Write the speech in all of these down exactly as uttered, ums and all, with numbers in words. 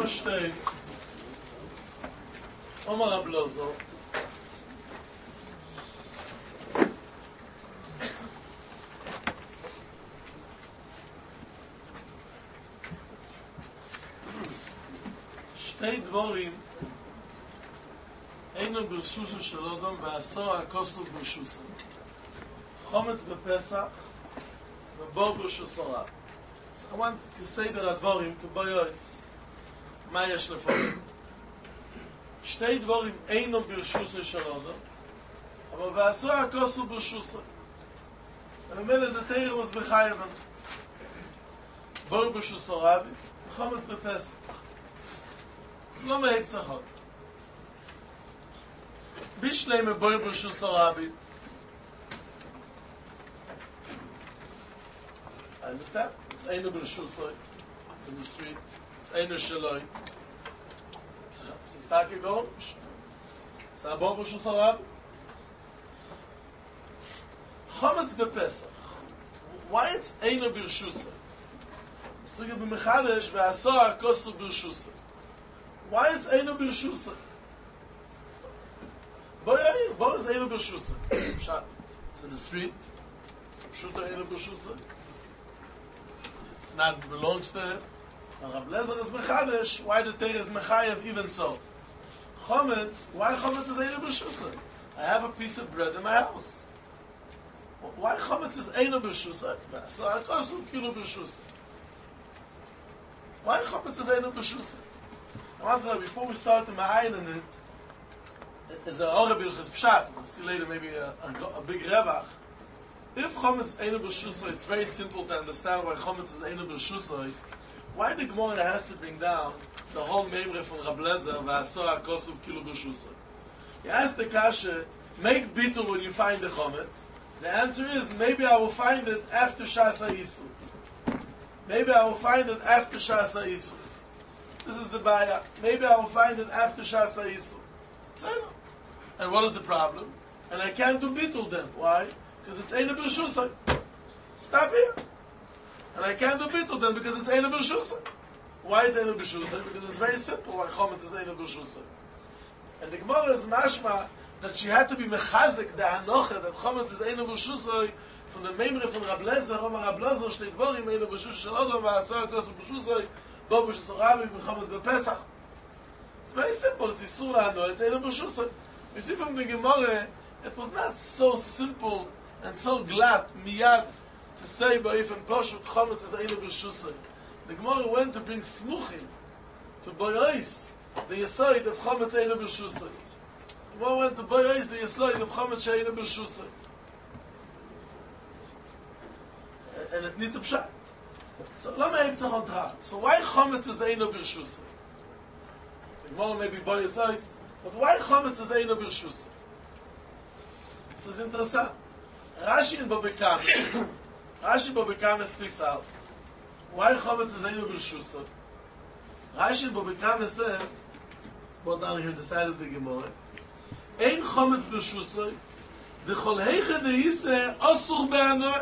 steht, Omar Ablozo, שתי דבורים אינו ברשוסו של אודום ועשור הכוסו ברשוסו חומץ בפסח ובור ברשוסו רב. So I want to say the הדבורים to boys מה יש לפעמים. שתי דבורים אינו ברשוסו של אודום אבל ועשור הכוסו ברשוסו וממילא the Torah was בחייבן בור ברשוסו רב וחומץ בפסח. זה לא מהיב צחות. בישלי מבוי ברשוס הרבי. I understand. It's אינו ברשוס הרבי. It's in the street. It's אינו שלוי. It's not a gorish. It's a bor ברשוס הרבי. חומץ בפסח. Why it's אינו ברשוס הרבי? סוגיה במחדש ועשור הכוסו ברשוס הרבי. Why it's Eino Birshusa? Boy, boy is Eino Birshusa. It's in the street. It's Pshuta Eino Birshusa. It's not belongs to him. And Rab Lezer is Mechadesh. Why the Torah is Mechayev even so? Chometz. Why Chometz is Eino Birshusa? I have a piece of bread in my house. Why Chometz is Eino Birshusa? So I cost one kilo Birshusa. Why Chometz is Eino Birshusa? Before we start the Ma'ayin in it, is a Ora Bilchus Pshat. We'll see later maybe a, a, a big Revach. If Chometz Eino B'Shusay, it's very simple to understand why Chometz is Eino B'Shusay. Why the Gemara has to bring down the whole Memre from Rab Lezer, V'asor HaKosuv Kilo B'Shusay? You ask the Kasha, make Bitul when you find the Chometz. The answer is, maybe I will find it after Shas HaYisu. Maybe I will find it after Shas HaYisu. This is the Baya. Maybe I will find it after Shas HaYisu. And what is the problem? And I can't do Bitul then. Why? Because it's Eino B'Shusay. Stop here. And I can't do Bitul then because it's Eino B'Shusay. Why it's Eino B'Shusay? Because it's very simple why Chometz is Eino B'Shusay. And the Gemara is mashma that she had to be mechazik the hanocha that Chometz is Eino B'Shusay from the Memre from Rab Lezer. Rab Lezer shtei dvorim Eino B'Shusay shel Odom v'asor HaKosuv B'Shusay. It's very simple. It's Yisura Hano. It's Eino B'Shusay. You see from the Gemara, it was not so simple and so glad, miyad, to say Ba'ifan Koshut Chometz is Eino B'Shusay. The Gemara went to bring Smuchim to Boyois, the Yesoid of Chometz Eino B'Shusay. The Gemara went to Boyois, the Yesoid of Chometz Eino B'Shusay. And it needs a pshat. So, so why Chometz is Eino B'Shusay? The Gemara maybe boy his eyes, but why Chometz is Eino B'Shusay? This is interesting. Rashi in Bobekame, Rashi in Bobekame speaks out. Why Chometz is Eino B'Shusay? Rashi in Bobekame says, it's brought down here on the side of the Gemara, Ein Chometz B'Shusay, V'chol heiche de'ise osur be'anoeh.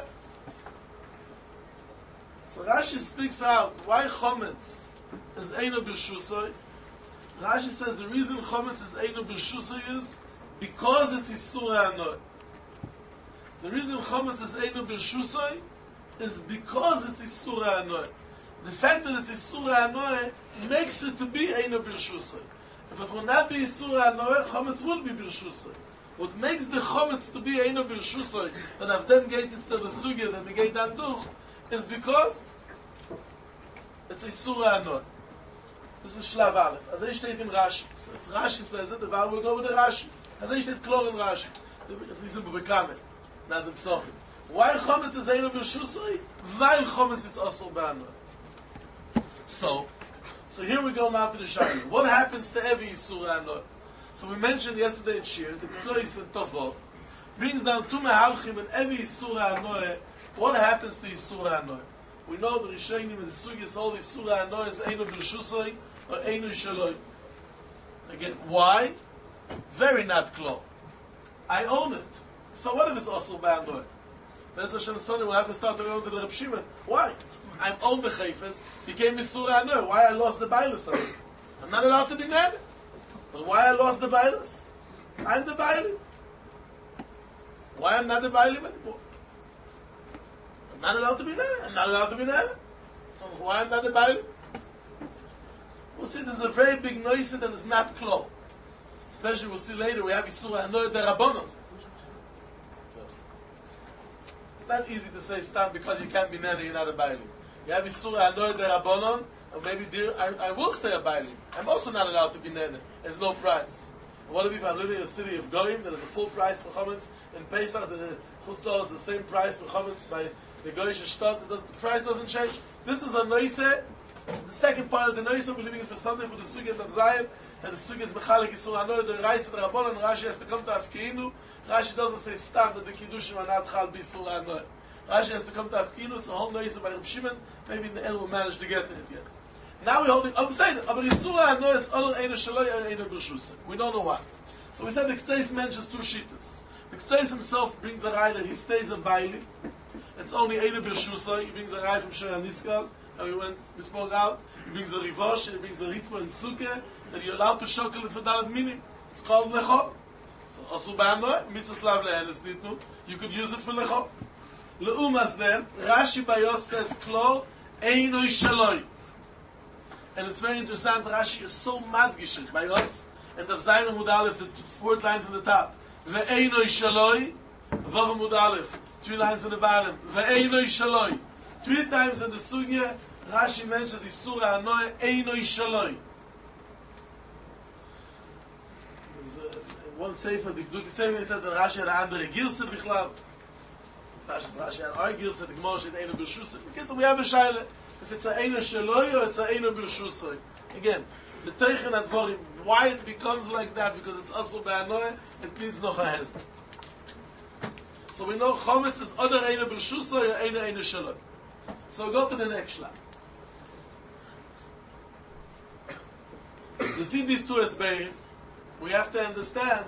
So Rashi speaks out why Chometz is Eino B'Shusay. Rashi says the reason Chometz is Eino B'Shusay is because it's Yisur Hanoeh. The reason Chometz is Eino B'Shusay is because it's Yisur Hanoeh. The fact that it's Yisur Hanoeh makes it to be Eino B'Shusay. If it would not be Yisur Hanoeh, Chometz would be B'Shusay. What makes the Chometz to be Eino B'Shusay, that I've then gated to the Sugya, that we gate that duch, is because it's a Surah Hanoeh. This is Shlav Aleph. As I state in Rashi. So if Rashi says it, the Val will go with the Rashi. As I state Klor in Rashi. This is B'Bekame, not the Psochim. Why Chometz is Eino B'Shusay? Weil Chometz is also B'Hanoeh. So, so here we go now to the Shayla. What happens to every Surah Hanoeh? So we mentioned yesterday in Shir, the Ktsois and Tovov brings down two Mehalchim and every Surah Hanoeh. What happens to Yisura Hanoeh? We know the Rishonim and the Sugis all Yisura Hanoeh is Eino B'Shusay or Eino Shaloi. Again, why? Very not clear. I own it. So what if it's also B'Hanoeh? Bez Hashem Sonny will have to start to go to the Reb Shimon. Why? I'm own the Chayfetz, became Yisura Hanoeh. Why I lost the Bailis of it? I'm not allowed to be nene. But why I lost the Bailis? I'm the Bailim. Why I'm not the Bailim anymore? I'm not allowed to be nene. I'm not allowed to be nene. Why I'm not the Bailim? We'll see there's a very big noise that is not close. Especially we'll see later we have Yisura Hanoy Derabonon. It's not easy to say stop because you can't be nene, you're not a Bailim. You have Yisura Hanoy Derabonon, and maybe dear, I, I will stay a Bailim. I'm also not allowed to be nene. There's no price. What if I'm living in a city of Goyim, there is a full price for chametz. In Pesach, the chusla is the same price for chametz by the Goyish Shtat. The price doesn't change. This is a noise. The second part of the noise, we're leaving it for Sunday for the Sugya of Zion, and the Sugya is Mechalik Yisur Hanoy, the Reis of the Rabban, and Rashi has to come to Afkiinu. Rashi doesn't say stop that the Kiddushim are not Chal B'Yisur Hanoy. Rashi has to come to Afkiinu. It's a whole noise by Reb Shimon. Maybe in the end we'll manage to get to it yet. Now we're holding, I'm saying, but Yisur Hanoy, it's Olor Eino Shaloi, Eino B'Rshusah. We don't know why. So we said the Ktseis mentions two shittas. The Ktseis himself brings a rai that he stays in Baili. It's only Eino B'Rshusah. He brings a rai from Shir HaNiskal, and we went, we spoke out. He brings a Rivosh, and he brings a Ritva and Sukkah, that you're allowed to shokel it for Dalet Minim. It's called Lecho. So Osu Ba'anoy, Mitzvah Slav Le'enes Nitnu. You could use it for Lecho. Le'umas then, Rashi Bayos says, Klo, Eino Shaloi. And it's very interesting, Rashi is so madgishit by us, and of Zayin Amud Aleph, the fourth line from the top. Ve'einoi shaloi, Vav Amud Aleph, three lines from the bottom. Ve'einoi shaloi. Three times in the Sugya, Rashi mentions Yisura Hanoy, Einoi shaloi. There's uh, one sefer, the Gluck Sefer said that Rashi had a andere Gilse Bichlav. Rashi had our Gilse, the Gemara said Eino B'Rshusah. We have a shaila. If it's a Eino Shaloi or it's a Eino B'Rshusah. Again, the Teichen Advorim, why it becomes like that, because it's also Ba'anoy, it needs noch a hezbollah. So we know Chometz is other Eino B'Rshusah or Eino Eino Shaloi. So we go to the next slide. Between these two Esbeim, we have to understand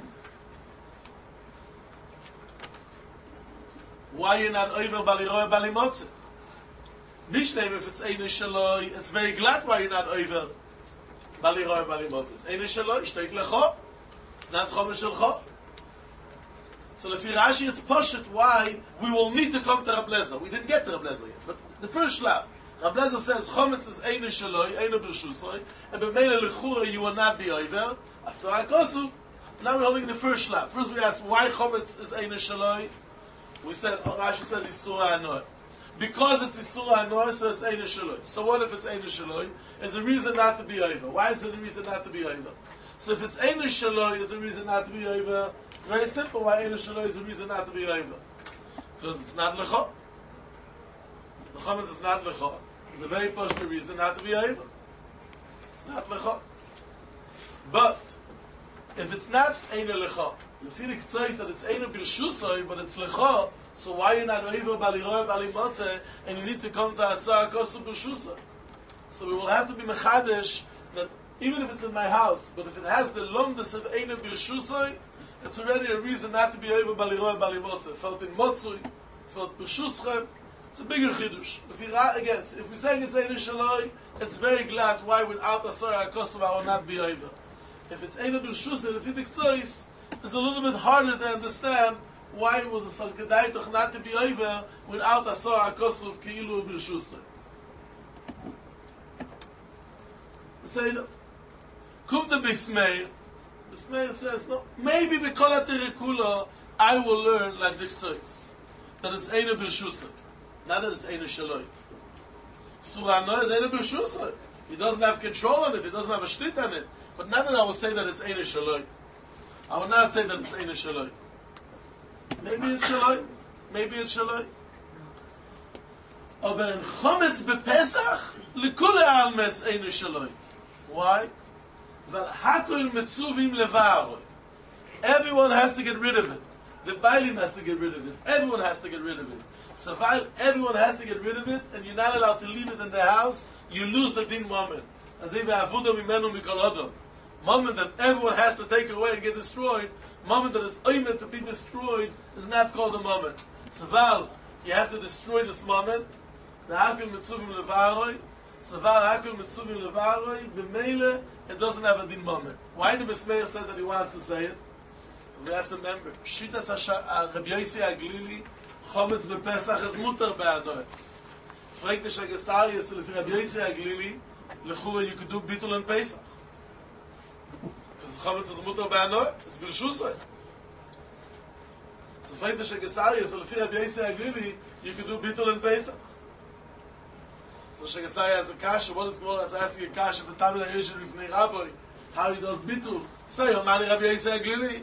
why you're not over Baliroi Balimotze. Mishnayim, if it's Eino Shaloi, it's very glad why you're not over Baliroi Balimotze. It's Eino Shaloi, Shteik Lecho. It's not Chometz Shalcho. So if Rashi, it's Poshet why we will need to come to Rab Lezer. We didn't get to Rab Lezer yet, but the first slab. Rab Lezer says Chometz is Eino Shaloi, Eino B'Rshusah, and B'meila Lechura you will not be over. Asar HaKosu. Now we're holding the first slab. First we asked why Chometz is Eino Shaloi. We said, oh, Rashi says Yisura Hanoy. Because it's Yisura Hanoy, so it's Eino Shaloi. So what if it's Eino Shaloi? There's a reason not to be over. Why is it a reason not to be over? So if it's Eino Shaloi, there's a reason not to be over. It's very simple why Eino Shaloi is a reason not to be over. Because it's not Lecho. The Chometz is not Lecho. It's a very positive reason not to be over. It's not Lecho. But if it's not Eino Lecho, the Felix says that it's Eino B'Rshusah, but it's Lecho, so why are you not over Baliroi Balimotze, and you need to come to Asar HaKosu B'Rshusah? So we will have to be Mechadesh that even if it's in my house, but if it has the Lomdus of Eino B'Rshusah, it's already a reason not to be over Baliroi Balimotze. Felt in Motzui, felt B'Rshuschem, it's a bigger Chidush. If you, again, if we're saying it's Eino Shaloi, it's very glad why without Asar HaKosu I will not be over. If it's Eino B'Rshusah, the Felix says, it's a little bit harder to understand why it was a Salkadaitach not to be over without Asar HaKosu of Keilu B'Rshusah. Say no. Kum the Bismeir. Bismeir says, no, maybe B'Kol HaTerekula I will learn like this choice. That it's Eino B'Rshusah. Not that it's Eino Shaloi. Surah Hanoy is Eino B'Rshusah. He doesn't have control on it, he doesn't have a shlit on it. But not that I will say that it's Eino Shaloi. I will not say that it's Eino Shaloi. Maybe it's Shaloi. Maybe it's Shaloi. Aber in Chometz bepesach, lekule almetz Eino Shaloi. Why? Val hakol metzuvim levaroi. Everyone has to get rid of it. The Bailim has to get rid of it. Everyone has to get rid of it. So while everyone has to get rid of it, and you're not allowed to leave it in their house, you lose the din moment. As if avuda mimenu mikol adam. Moment that everyone has to take away and get destroyed, moment that is oimed to be destroyed, is not called a moment. So while you have to destroy this moment, the hakel mitzuvim levaroi, So Val Hakul Mitzuvim Levaroi, B'meile, it doesn't have a din moment. Why the Bismeir said that he wants to say it? Because we have to remember, Shitas Rabbi Yossi Aglili, Chometz B'Pesach is mutar be'anoy. Fragt the Shagesarius, Lefi Rabbi Yossi Aglili, Lechura, you could do Bitul and Pesach. Because Chometz is mutar be'anoy, it's B'Rshusay. So fragt the Shagesarius, Lefi Rabbi Yossi Aglili, you could do Bitul and Pesach. So Shagasari has a kasha, what is more, is asking a kasha, the Tamil HaYosher B'fnei Rabbi, how he does Bitul. Say, Omani Rabbi Yossi Aglili.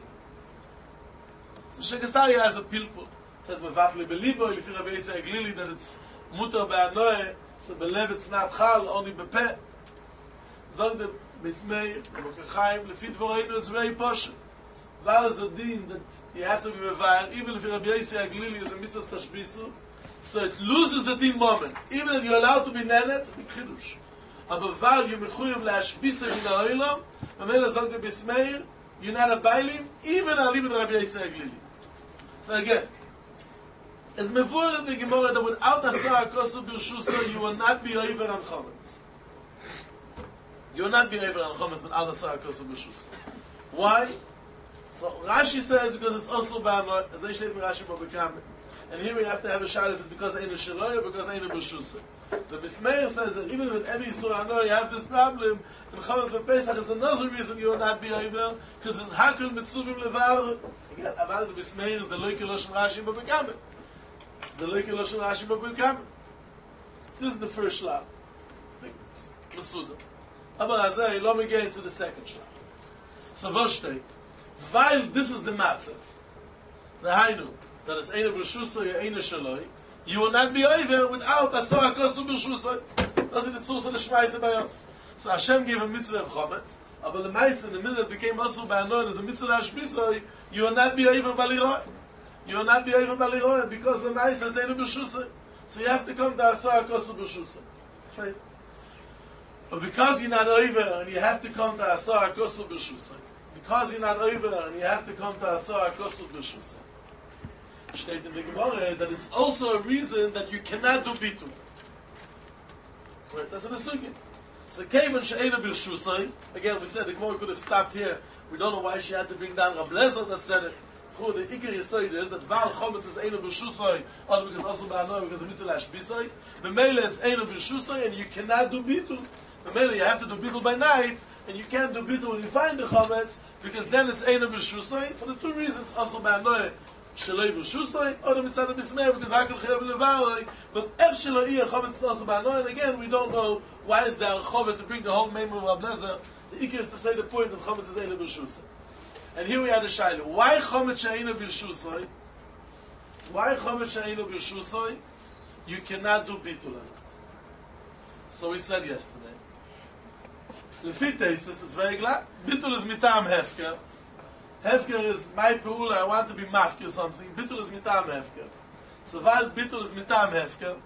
So Shagasari has a pilpul. It says, Mevafli Belibo, Lefi Rabbi Yossi Aglili, that it's mutar be'anoeh, so belev it's not chal, only bepeh. Zog the Bismei, the Mokachaim, Lefi Dvoreinu, it's very posh. Val is a din that you have to be mevayer, even if Rabbi Yossi Aglili is a mitzvah tashbisu, so it loses the din moment. Even if you're allowed to be nenet, it's a big chidush. Aber Val, you mechuyev le'ashbisa min ha'olam, Amela zog the Bismei, you're not a bailim, even a libid Rabbi Yossi Aglili. So again, as mevur in the Gemara that without asar kosu b'rshusa you will not be over on chometz. You will not be over on chometz without asar kosu b'rshusa. Why? So Rashi says because it's also b'anoy. As I said, Rashi b'bekam. And here we have to have a shayla if it's because ain't a shaloy or because ain't a b'rshusa. The Bismeir says that even with every surah anoy you have this problem. In chometz b'pesach is another reason you will not be over because it's hakol mitzuvim levar. Again, Aval the Bismeir is the loike loshen Rashi b'bekam. The loike loshen Rashi b'bekam. This is the first shlach. I think it's Masuda. Aber azay, let me get into the second shlach. So v'shtei, while this is the matzah, the hainu, that it's eina b'rshusay or eina shaloi, you will not be over without asor hakosu b'rshusay. That's the tzursa l'shmaisa by us. So Hashem gave a mitzvah of chometz, but the mitzvah in the middle became asur b'anoin as a mitzvah l'ashbisay, you will not be over b'liroy. You will not be over b'liroy because the mitzvah is eina b'rshusay. So you have to come to asor hakosu b'rshusay. Okay? But because you're not over and you have to come to asor hakosu b'rshusay, because you're not over and you have to come to asor hakosu b'rshusay, steht in the Gemara that it's also a reason that you cannot do bitul. Right? That's in the sugi. So Kevin she'ena b'rshusay. Again, we said the Gemara could have stopped here. We don't know why she had to bring down Rav Lezer that said it. The ikar yisoid is that Val Chometz is eina b'rshusay, or because also ba'anoy because of mitzvah l'ashbisay. The Mele it's eina b'rshusay, and you cannot do bitul. The Mele you have to do bitul by night, and you can't do bitul when you find the Chometz because then it's eina b'rshusay for the two reasons also ba'anoy. Shaloi b'rshusay, or the mitzvah b'smeir because hakol chayav levaroi. But ef shaloi a chometz also ba'anoy, and again we don't know why is there a chovet to bring the whole name of Rav Lezer. The ikar is to say the point that chometz is eina b'rshusay. And here we had a shayla. Why chometz she'eina b'rshusay? Why chometz she'eina b'rshusay? You cannot do bitul on it. So we said yesterday. Lefi teisus, it's very glad. Bitul is mitam hefker. Hefker is my peula, I want to be mafker something. Bitul is mitam hefker. So while bitul is mitam hefker,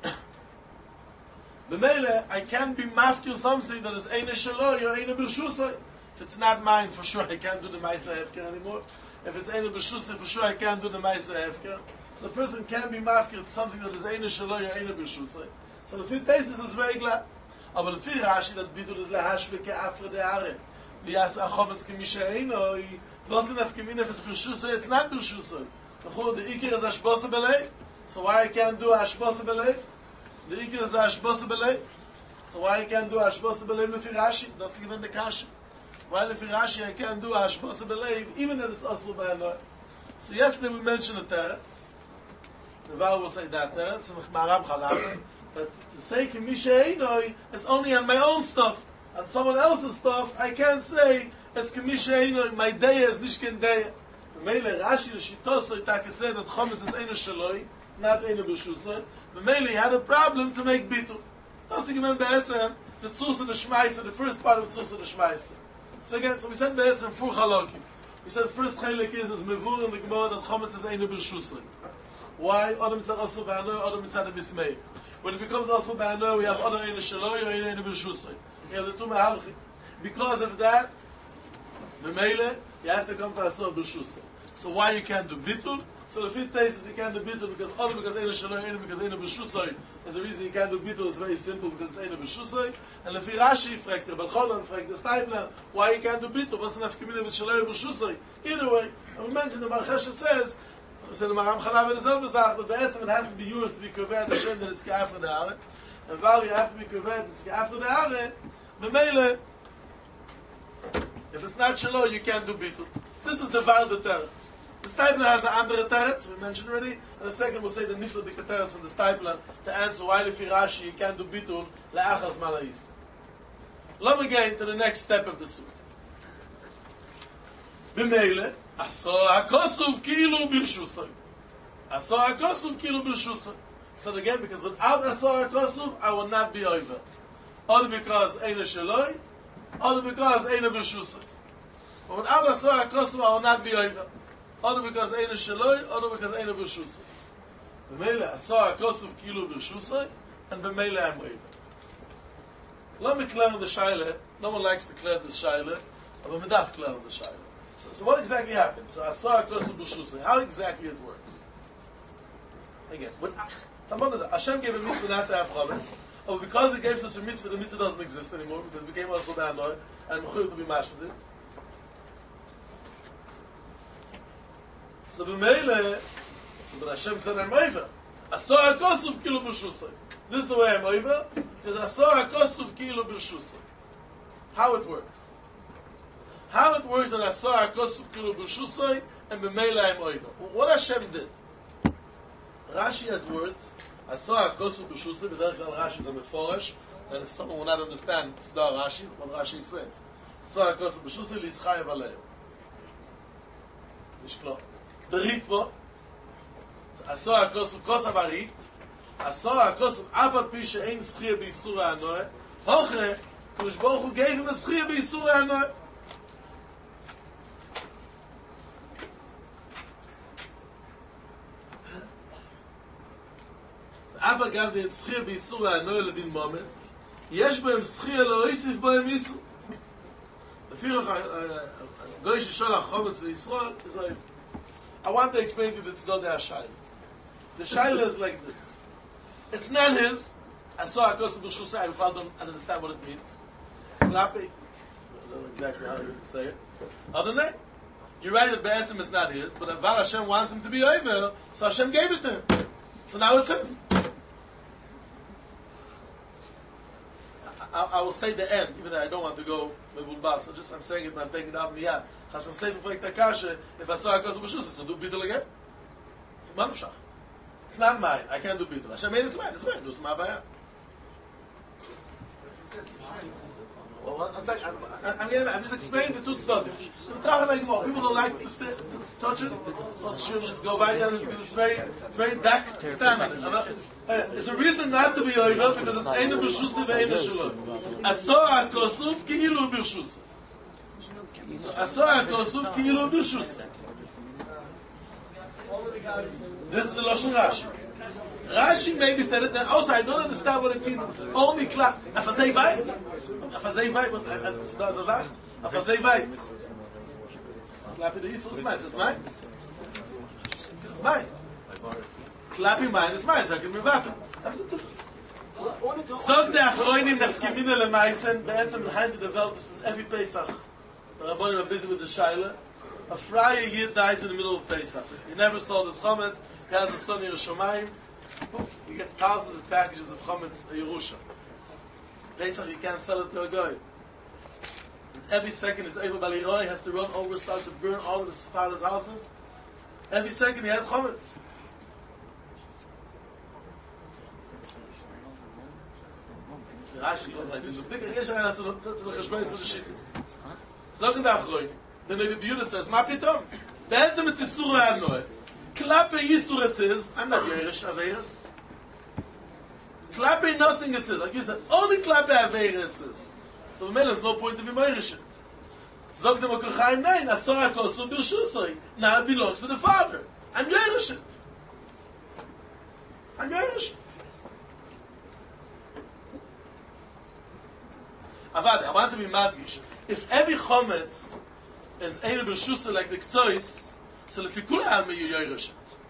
b'meile, I can't be mafker something that is eina shaloi or eina b'rshusay. If it's not mine, for sure I can't do the Maisa Hefker anymore. If it's eina b'rshusay, for sure I can't do the Maisa Hefker. So a person can be mafker something that is eina shaloi or eina b'rshusay. So the fifth basis is very glad. Aber the fifth Rashi that bitul is lehashve ke'afre de'are. V'yas achometz k'misha eino. Doesn't have community if it's b'rshusay, it's not b'rshusay. The ikir is ashbasa belay. So why I can't do ashbasa belay? The ikir is ashbasa belay. So why I can't do ashbasa belay lefi Rashi? That's even the kashi. Why lefi Rashi I can't do ashbasa belay even if it's also by a So yesterday we mentioned the teretz. The Val will say that teretz and Marab Chalam that to say k'misha einoi is only on my own stuff. On someone else's stuff I can't say it's k'misha einoi, my day is nishken day. Mele Rashi l'shitosoi Taka said that chometz is eina shaloi, not eina b'rshusay. Mele he had a problem to make bitul. That's again be'etzem the tzursa the shmaisa, the first part of tzursa the shmaisa. So again, so we said be'etzem four chalokim. We said first chalik is is mevur in the Gemara that chometz is eina b'rshusay. Why? Adam mitzad asu b'anoy, Adam mitzad b'smei. When it becomes asu b'anoy, we have other eina shaloi or eina b'rshusay. We have the two mehalchim. Because of that, B'meile, you have to come to Asor B'rshusay. So why you can't do bitul? So the fifth taste is you can't do bittul because only because Eina Shaloi, Eina because Eina B'Shusoi is the reason you can't do bittul. It's very simple because it's Eina B'Shusoi. And the Rashi fragt the Balcholan fragt the Steipler why you can't do bittul. What's the nafkamina with Shaloi B'Shusoi? Either way, and we mentioned the Marchesha says, so the Maram Chalav and Zelba sagt that be'etzem it has to be used to be kovet Hashem that it's ka'afra de'are. And while you have to be kovet it's ka'afra de'are, b'meile, if it's not Shaloi, you can't do bittul. This is the Val de Teretz. The Steipler has an andere Teretz, we mentioned already, and the second will say the Nifla Dikta Teretz from the Steipler to answer why the Firashi you can't do bitul la'achas mala'is. Let me get to the next step of the suit. B'meile, aso ha'kosuv ki'ilu b'rshusay. Aso ha'kosuv ki'ilu b'rshusay. So again, because without aso ha'kosuv, I will not be over. Only because eina shaloi, only because eina b'rshusay. But without aso ha'kosuv, I will not be over. Only because eina shaloi, only because eina b'rshusay. B'meile, aso ha'kosuv ki'ilu b'rshusay, and b'meile I'm over. Let me clear the shaila. No one likes to clear the shaila, but we daf clear the shaila. So, so what exactly happened? So I saw a kosu b'shusay. How exactly it works? Again, when Hashem gave a mitzvah not to have chametz, or because He gave such a mitzvah, the mitzvah doesn't exist anymore because it became also da'anoi and mechuyot to be mash with it. So b'meile, so when Hashem said I'm over, I saw a kosu kilu b'shusay. This is the way I'm over, because I saw a kosuv kilo b'rshusay. How it works. How it works that I saw a kosuv kilo b'rshusay, and b'meila I'm over. What Hashem did. Rashi has words, I saw a kosuv b'rshusay, but then Rashi is a meforesh, and if someone will not understand, it's not Rashi, what Rashi explains. Saw a kosuv b'rshusay, l'ischayev aleim. Mishklo. The ritmo, I saw a kosuv kosav arit, I saw a kosuv afal pi she'ein schia b'isur ha'anoeh. Hoche, Kodesh Baruch Hu gave him a schia b'isur ha'anoeh. Afal gav den schia b'isur ha'anoeh ledin momen. Yesh b'hem schia lo isif b'hem isur. Lefirach goy shesholach chometz v'Yisrael is like, I want to explain to you that it's not the Shayla. The Shayla is like this. It's not his. I saw a kosuv b'rshusay. I don't understand what it means. Klapi. I don't know exactly how you say it. Other than that, you're right that Be'etzim is not his, but Aval Hashem wants him to be over, so Hashem gave it to him. So now it's his. I, I will say the end, even though I don't want to go with Bas. So just I'm saying it, but I'm taking it out of miyad. Chasam Sefer Frek Takashe, if I saw a kosuv b'rshusay, so do bittul again. Manufshach. It's not mine. I can't do bittul. Hashem made it, it's mine. It's mine. Do some abaya. Well, one second. I'm, I'm, I'm, I'm just explaining the two tzaddim. People don't like to, st- to touch it, so should just go by there because it's very, it's very dark standard. Uh, it's a reason not to be over because it's eina b'rshusay ve'eina shaloi. I saw a kosuv ki'ilu b'rshusay. I saw a kosuv ki'ilu b'rshusay. This is the Lashon Rashi. Rashi maybe said it, and also I don't understand what it means. Only clap. Afazei vayt? Afazei vayt was a zach? Afazei vayt. Clapping the Yisrael, it's mine. It's mine? It's mine. Clapping mine, it's mine. So I can move out. Sog de achroinim nefkimina lemaisen, be'etzem behind the Welt, this is every Pesach. The Rabbanim are busy with the Shaila. A Friar Yid dies in the middle of Pesach. He never saw this chametz. He has a son in Yerushalayim. He gets thousands of packages of chametz Yerusha. Pesach, you can't sell it to a guy. Every second his Eiva Baliroi has to run over, start to burn all of his father's houses. Every second he has chametz. Rashi goes like this. The bigger Yesh I have to the Cheshbon to the Shittis. Zogen the Achroinim. The Maybe Yehuda says, "Ma pitom." Be'etzem it's Yisur ha'anoeh. Klape Yisur it says, "I'm not Yeresh Aveirus." Klape nothing it says. Like you said, only Klape Aveirus it says. So there's no point to be Yeresh it. Zog the Makor Chaim, nein, Asor HaKosum B'Rshusay. Now it belongs to the father. I'm Yeresh it. I'm Yeresh it. Avad, I want to be madgish. If every chometz is eina b'rshusay like the ktsois, so lefikul ha'am you yeresh it.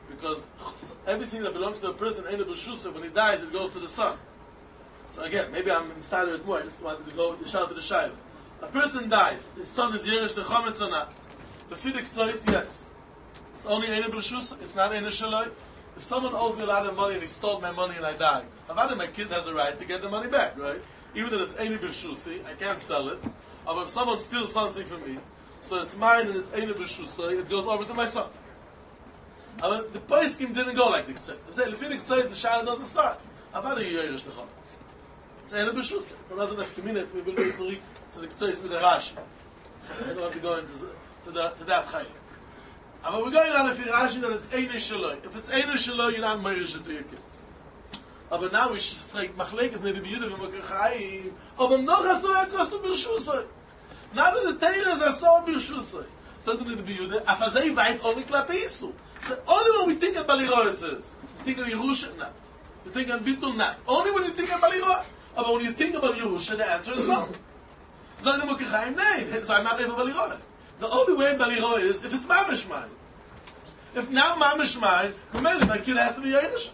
Because everything that belongs to a person, ain't a b'shusa, when he dies, it goes to the son. So again, maybe I'm inside of it more. I just wanted to go shout to the shayla. A person dies. His son is Yerush the Chometz or not? The Fidik choice, yes. It's only Eina B'Reshus. It's not Eina Shaloi. If someone owes me a lot of money and he stole my money and I die, I've my kid has a right to get the money back, right? Even if it's Eina B'Reshus, I can't sell it. Or if someone steals something from me, so it's mine and it's Eina B'Reshus, it goes over to my son. But the Paiskim didn't go like the Ktsoyt. I'm saying, the Fidik choice, the shayla doesn't start. I've had a Yerush the Chometz. It's Eina B'Reshus. It's another nefkamina if we will go to to the Ktsoyt with the Rashi. I don't have to go into to, the, to that chayla. But we're going on if you're Rashi that it's Eina Shaloi. If it's Eina Shaloi, you're not Meirish to your kids. But now we should say, Machlek is maybe B'Yudah v'Mokachayim. But noch Asor HaKosu B'Rshusoi. Now that the Teir is Asor B'Rshusoi. So that the B'Yudah, Afazei Vayit only Klape Isu. So only when we think of Baliroi it says. We think of Yerusha, not. We think of Bitul, not. Only when you think of Baliroi. But when you think about Yerusha, the answer is no. So the Mokachayim, nay. So I'm not able to Baliroi. The only way Baliroi is if it's Mamish mine. If now Mamish mine, my kid has to be Yerush.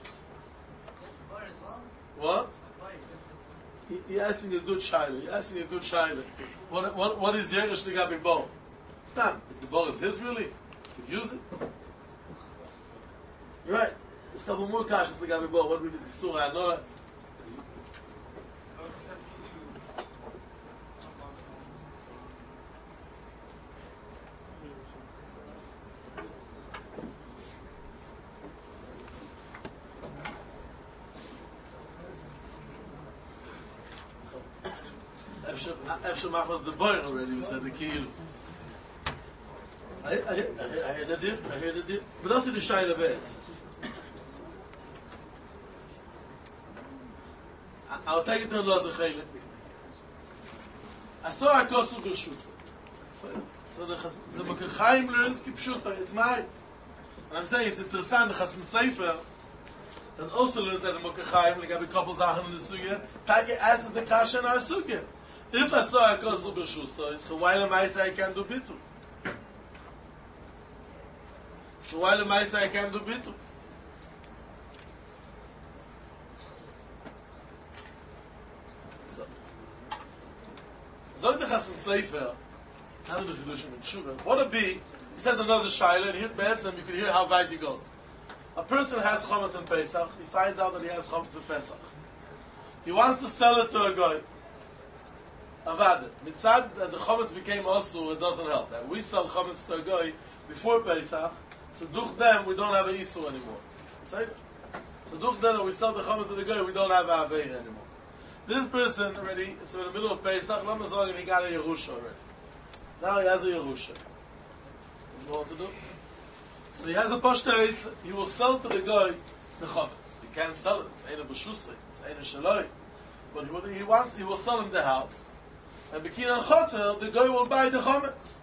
What? You're asking a good shayla. You're asking a good shayla. What, what, what is Yerush Ligabi Bo? It's not. If the Bo is his, really, you can use it. You're right. There's a couple more kashas Ligabi Bo. What would be the Surah? I know it. Efshel Machmas the boy already, we said the Kiel. I, I, I, I hear the deal, I hear the deal. But that's the Shayla Bet. I'll take it to another Chayla. I saw a Kosu B'Rshus. So the Mokachayim learns Kipshuta, it's mine. And I'm saying it's interesting, the Chasm Sefer, that also learns that the Mokachayim, like a couple Sachen in the Sugya, Tage asks the Kasha in our Sugya. If I saw a Kosu B'Rshus, so why am I say I can't do Bitul? So why am I say I can't do Bitul? So, Zog the Chasm Sefer, how do the Chidushim in Tshuva? What a be, he says another Shaila, and here at Be'etzem you can hear how weit he goes. A person has Chometz in Pesach, he finds out that he has Chometz in Pesach. He wants to sell it to a guy. Avad. Mitzad that the Chometz became Osur, it doesn't help. That we sell Chometz to a guy before Pesach, so duch them we don't have an Isur anymore. So duch them when we sell the Chometz to the guy, we don't have an Avei anymore. This person already, it's in the middle of Pesach, Lama Zog, he got a Yerusha already. Now he has a Yerusha. What's he going to do? So he has a Pashtet, he will sell to the guy the Chometz. He can't sell it, it's Eina B'Shusri, it's Eina Shaloi. But he, will, he wants, he will sell him the house. And Bekin and Chotzer, the guy will buy the Chometz.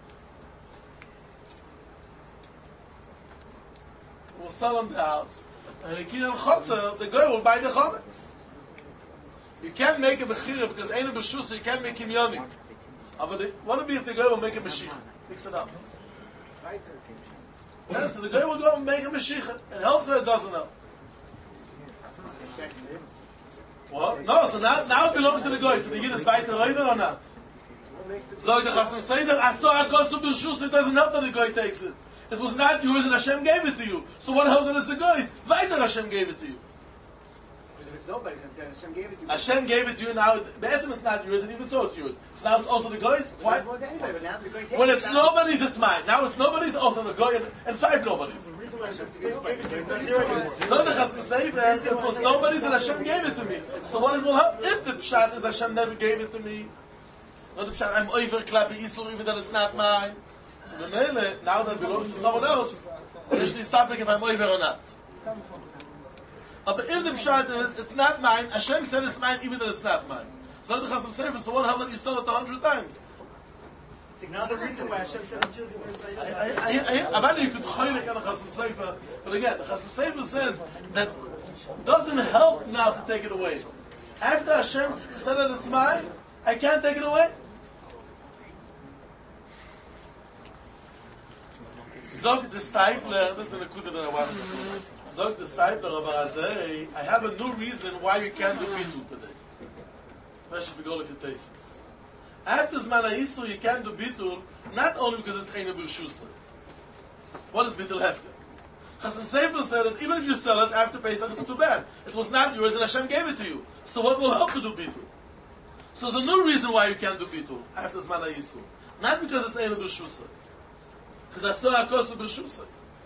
We'll sell him the house. And Bekin and Chotzer, the guy will buy the Chometz. You can't make a Bechira because Eina B'Shusri, you can't make him Yonik. But what would be if the guy will make a Mashiach? Mix it up. Yeah, so the guy will go and make a Mashiach. It helps or it doesn't help? What? No, so now, now it belongs to the guy. So the Yid is weiter over or not? So the Chasam Sefer, I saw a Kosu B'Rshus, it doesn't help that the guy takes it. It was not yours and Hashem gave it to you. So what helps that it's the guy's? Weiter Hashem gave it to you. Because if it's nobody's, then Hashem gave it to you. Hashem gave it to you now. Be'etzim it's not yours and even so it's yours. So now it's also the guy's? Why? When it's nobody's, it's mine. Now it's nobody's, also the guy and, and five nobodies. So the Chasam Sefer, it was nobody's and Hashem gave it to me. So what it will help? If the Pshat is Hashem never gave it to me, not the Pshat, I'm over Klapi Isur even that it's not mine. So the Mele, now that it belongs to someone else, usually stopping if I'm over or not. Uh, but if the Pshat is, it's not mine, Hashem said it's mine even that it's not mine. So the Chasam Sefer, so what help that you sell it a hundred times? It's another reason why Hashem said it's yours. I I bet you could chaylik on the Chasam Sefer, but again, the Chasam Sefer says that doesn't help now to take it away. After Hashem said that it's mine, I can't take it away. Zog the Stipler, this is the Nakuda that I want to say. Zog the Stipler of Arazei, I have a new reason why you can't do Bitul today. Especially if you go to your tastes. After Zman HaIsur, you can't do Bitul, not only because it's Eina B'Rshusay. What does Bitul have to? Chasam Sefer said that even if you sell it after Pesach, it's too bad. It was not yours and Hashem gave it to you. So what will help to do Bitul? So there's a new reason why you can't do Bitul after Zman HaIsur. Not because it's Eina B'Rshusay. Because I saw Akosu B'Rshusay.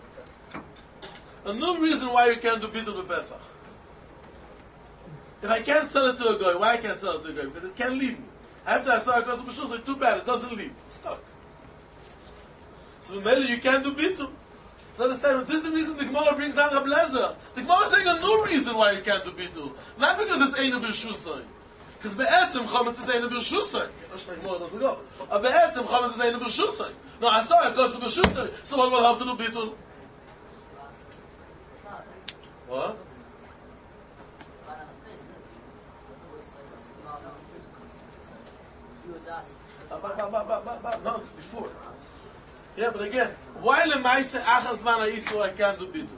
A new reason why you can't do Bitul B'Pesach. If I can't sell it to a guy, why I can't sell it to a guy? Because it can't leave me. After I saw Akosu B'Rshusay, too bad, it doesn't leave. It's stuck. So maybe you can't do Bitul. So understand, this is the reason the Gemara brings down Rab Lezer. The Gemara is saying a new reason why you can't do Bitul. Not because it's Eina B'Rshusay. Because Be'etzim Chometz is Eina B'Rshusay. The Gemara doesn't go. But Be'etzim Chometz is Eina B'Rshusay. No, I saw it goes to B'Rshusay. So what will help to do Bitul? What? Uh, but, but, but, but, but, but, no, it's before. Yeah, but again, why lemaise achas Zman HaIsur I can't do Bitul?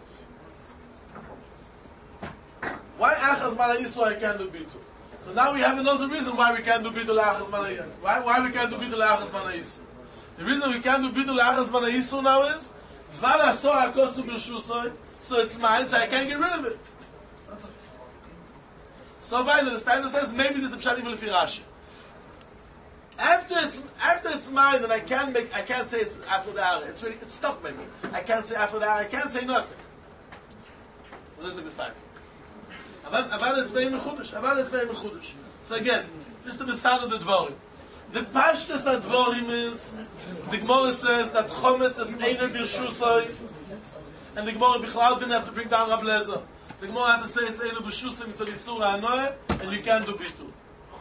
Why achas Zman HaIsur I can't do Bitul? So now we have another reason why we can't do Bitul achas Zman HaIsur. Why, why we can't do Bitul achas Zman HaIsur? The reason we can't do Bitul achas Zman HaIsur now is Val asor hakosu b'Rshusay, so it's mine, so I can't get rid of it. So by the Steiner says maybe this is the Pshat even Lefi Rashi. After it's after it's mine, then I can't make I can't say it's after the hour. It's really it's stuck maybe. I can't say after the hour. I can't say nothing. Well, this is the time. Aval it's very mechudesh. Aval it's very mechudesh. So again, just the beside of the dvorim. The pashtus advorim is the Gemara says that chometz is Eina B'Rshusay, and the Gemara bichlal didn't have to bring down Rab Lezer. The Gemara had to say it's Eina B'Rshusay mitzvah Isur HaNoeh, and you can't do Bitul.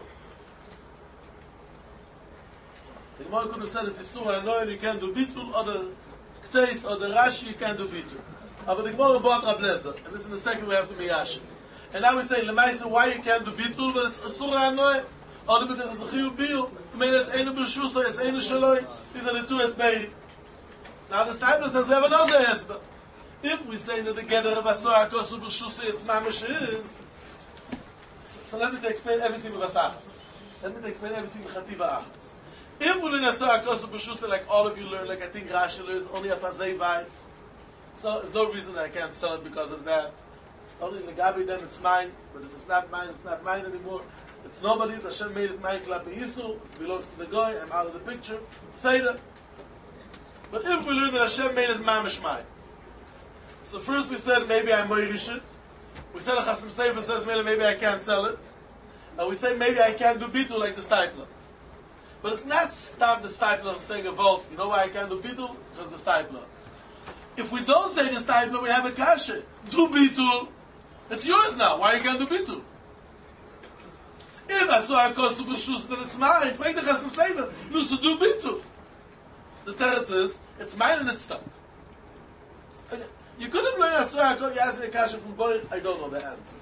The Gemara could have said it's Isur HaNoeh and you can't do Bitul, or the Kteis, or the Rashi, you can't do Bitul. But the Gemara brought Rab Lezer, and this in the second we have to Miyash. And now we say, Lemaisa, why you can't do Bitul, but it's Isur HaNoeh, or because it's a Chiyuv Bitul. I mean, it's Eina B'Rshusay, it's Eina Shaloi. These are the two Esbeiri. Now the Stipler says we have another Esber. If we say that the Geder of Asor HaKosu B'Rshusay, it's Mamish is, so, so let me explain everything with Asachas. Let me explain everything with Chativa Achas. If we learn Asor HaKosu B'Rshusay, like all of you learn, like I think Rashi learns, only a Fazei Vai, so there's no reason that I can't sell it because of that. It's only Legabi, then it's mine, but if it's not mine, it's not mine anymore. It's nobody's. Hashem made it mine Klapi Yisur. It belongs to the guy. I'm out of the picture. Say that. But if we learn that Hashem made it mamish mine, so first we said maybe I moirish it. We said a Chasam Sefer says maybe I can't sell it, and we say maybe I can't do bitul like the Stipler. But it's not stop the Stipler from saying a vote. You know why I can't do bitul? Because the Stipler. If we don't say the Stipler, we have a kasha. Do bitul. It's yours now. Why you can't do bitul? If I saw a cost to B'Rshusay, then it's mine. Frag the Chasam Sefer. No, so do bitul. The teretz is, it's mine and it's stuck. Okay. You could have learned Asur HaKosu, you asked me a kasha from Boy, I don't know the answer.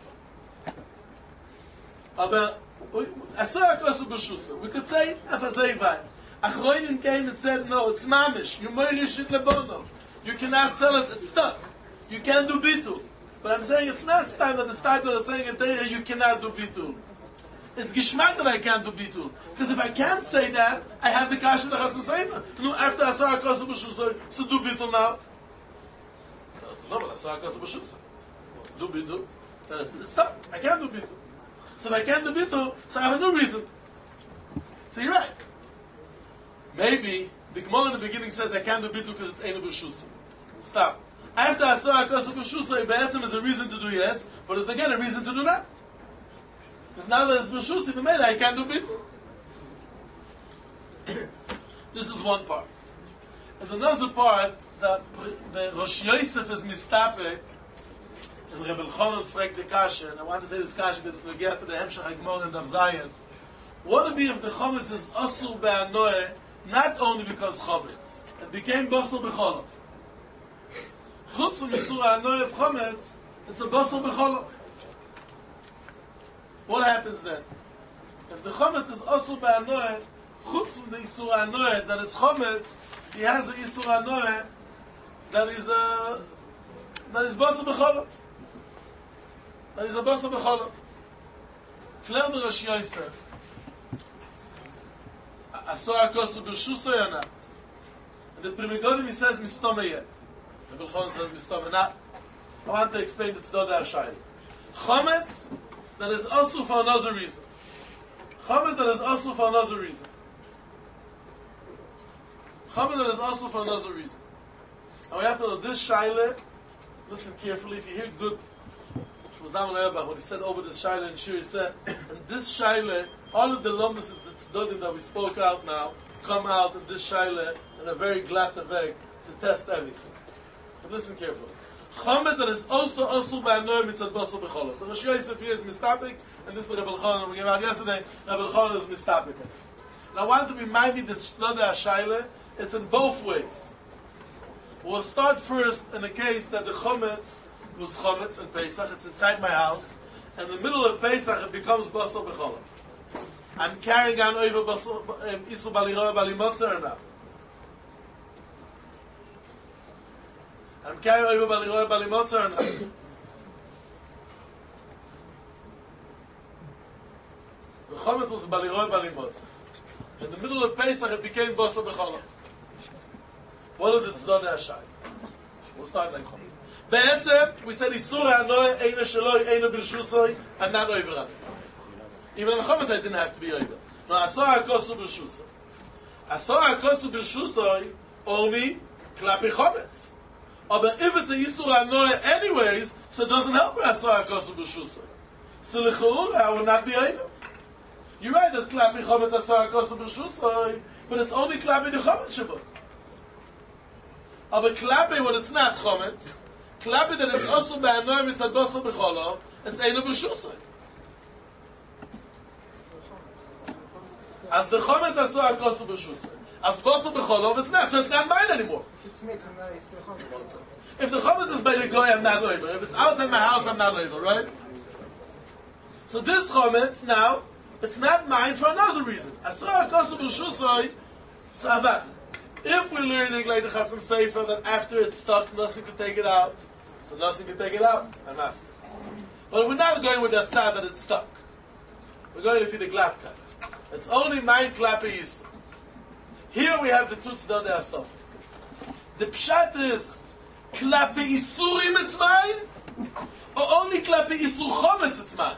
Aber, Asur HaKosu B'Rshusay, we could say, Afazei Vai. Achroinim came and said, no, it's mamish. You moirish it lebono. You cannot sell it, it's stuck. You can't do bitul. But I'm saying it's not time that the Stipler is saying it, you cannot do bitul. It's Gishmak that I can't do Bitul. Because if I can't say that, I have the Kasha the Chasam Sefer. No, after Asor HaKosu B'Rshusay, so do Bitul now. No, but Asor HaKosu B'Rshusay. Do Bitul. It's stop. I can't do Bitul. So if I can't do Bitul, so I have a new reason. So you're right. Maybe the Gemara in the beginning says I can't do Bitul because it's Eina B'Rshusay. Stop. After Asor HaKosu B'Rshusay, Be'etzim is a reason to do yes, but it's again a reason to do that. Because now that it's B'Rshusay, the made I can't do bitul. This is one part. There's another part that the Rosh Yosef is mistapek, and Rebbe Elchanan fragt the kasha, and I want to say this kasha because we get to the Hemshech HaGemor and Daf Zayin. What would be if the chometz is asur be'anoeh, not only because chometz, it became basar b'cholov. Chutz from isur ha'anoeh of chometz, it's a basar b'cholov. What happens then? If the chometz is asur be'anoeh, chutz from the isur ha'anoeh, that it's chometz, he has the isur ha'anoeh that is a that is basa b'cholov. That is a basa b'cholov. Klär the Rosh Yosef. Asor HaKosu b'Rshusay or not? And the Pri Megadim he says mistama yet. The Bilchon says mistama not. I want to explain the Tzedodei HaShayla. Chometz that is also for another reason. Chometz that is also for another reason. Chometz that is also for another reason. And we have to know this Shaila. Listen carefully. If you hear good, from Zalman Auerbach, when he said over this Shaila and Shir, he said, and this Shaila, all of the lumbus of the Tzedodim that we spoke out now, come out in this Shaila in a very glatt way to test everything. But listen carefully. Chometz that is also also by no mitzad basar b'cholov. The Rosh Yosef here is mistapik, and this is the Rebbe Elchanan we gave out yesterday. Rebbe Elchanan is mistapik. And I want to remind you that Tzedodei HaShayla, it's in both ways. We'll start first in the case that the chometz was chometz in Pesach. It's inside my house, and in the middle of Pesach it becomes basar b'cholov. I'm carrying on over basar isur baliroa balimotzer or not? I'm carrying over baliroa balimotzer or not? The chometz was baliroa balimotzer. In the middle of Pesach it became basar b'cholov. What is the Tzedodei HaShayla? We'll start like this. Be'etzem, we said Isur HaNoeh, Eina Sheloi, Eina B'Rshusoi, I'm not over on it. Even in the Chometz I didn't have to be over. No, Asor HaKosu B'Rshusoi. Asor HaKosu B'Rshusoi, only Klapi Chometz. But if it's a Isur HaNoeh anyways, so it doesn't help with Asor HaKosu B'Rshusoi. So L'chorura, I will not be over. You're right that Klapi Chometz Asor HaKosu B'Rshusoi, but it's only Klapi the Chometz Shabbat. Aber klappe when it's not chometz, klappe that it's also by anor mitzad basar b'cholov, it's eino b'shusay. As the chometz asor HaKosu b'shusay, as basar b'cholov, it's not, so it's not mine anymore. If the chometz is by the goy, I'm not over. If it's outside my house, I'm not over, right? So this chometz now, it's not mine for another reason. Asor HaKosu b'shusay, so avad. If we're learning like the Chasam Sefer that after it's stuck, nothing can take it out, so nothing can take it out, I'm asking. But we're not going with that tzad that it's stuck. We're going to the glatt cut. It's only mein klape yisur. Here we have the two tzedodei HaSofer. The pshat is klape yisurim it's mine, or only klape yisur chometz it's mine.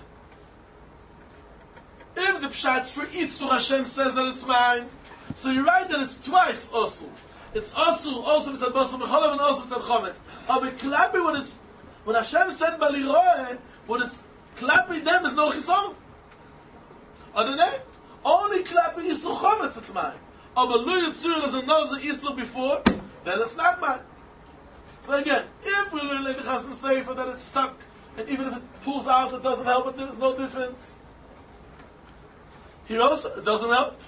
If the pshat for Yisur Hashem says that it's mine, so you write that it's twice also. It's also also mitzad basar b'cholov and also mitzad chometz. But klapi when it's when Hashem said baliroe, when it's klapi them is no chisor. Adonai only klapi isur chometz it's mine. But lu yitzur is another isur before, then it's not mine. So again, if we learn like the Chasam Sefer that it's stuck, and even if it pulls out, it doesn't help. But there's no difference. Here also, it doesn't help.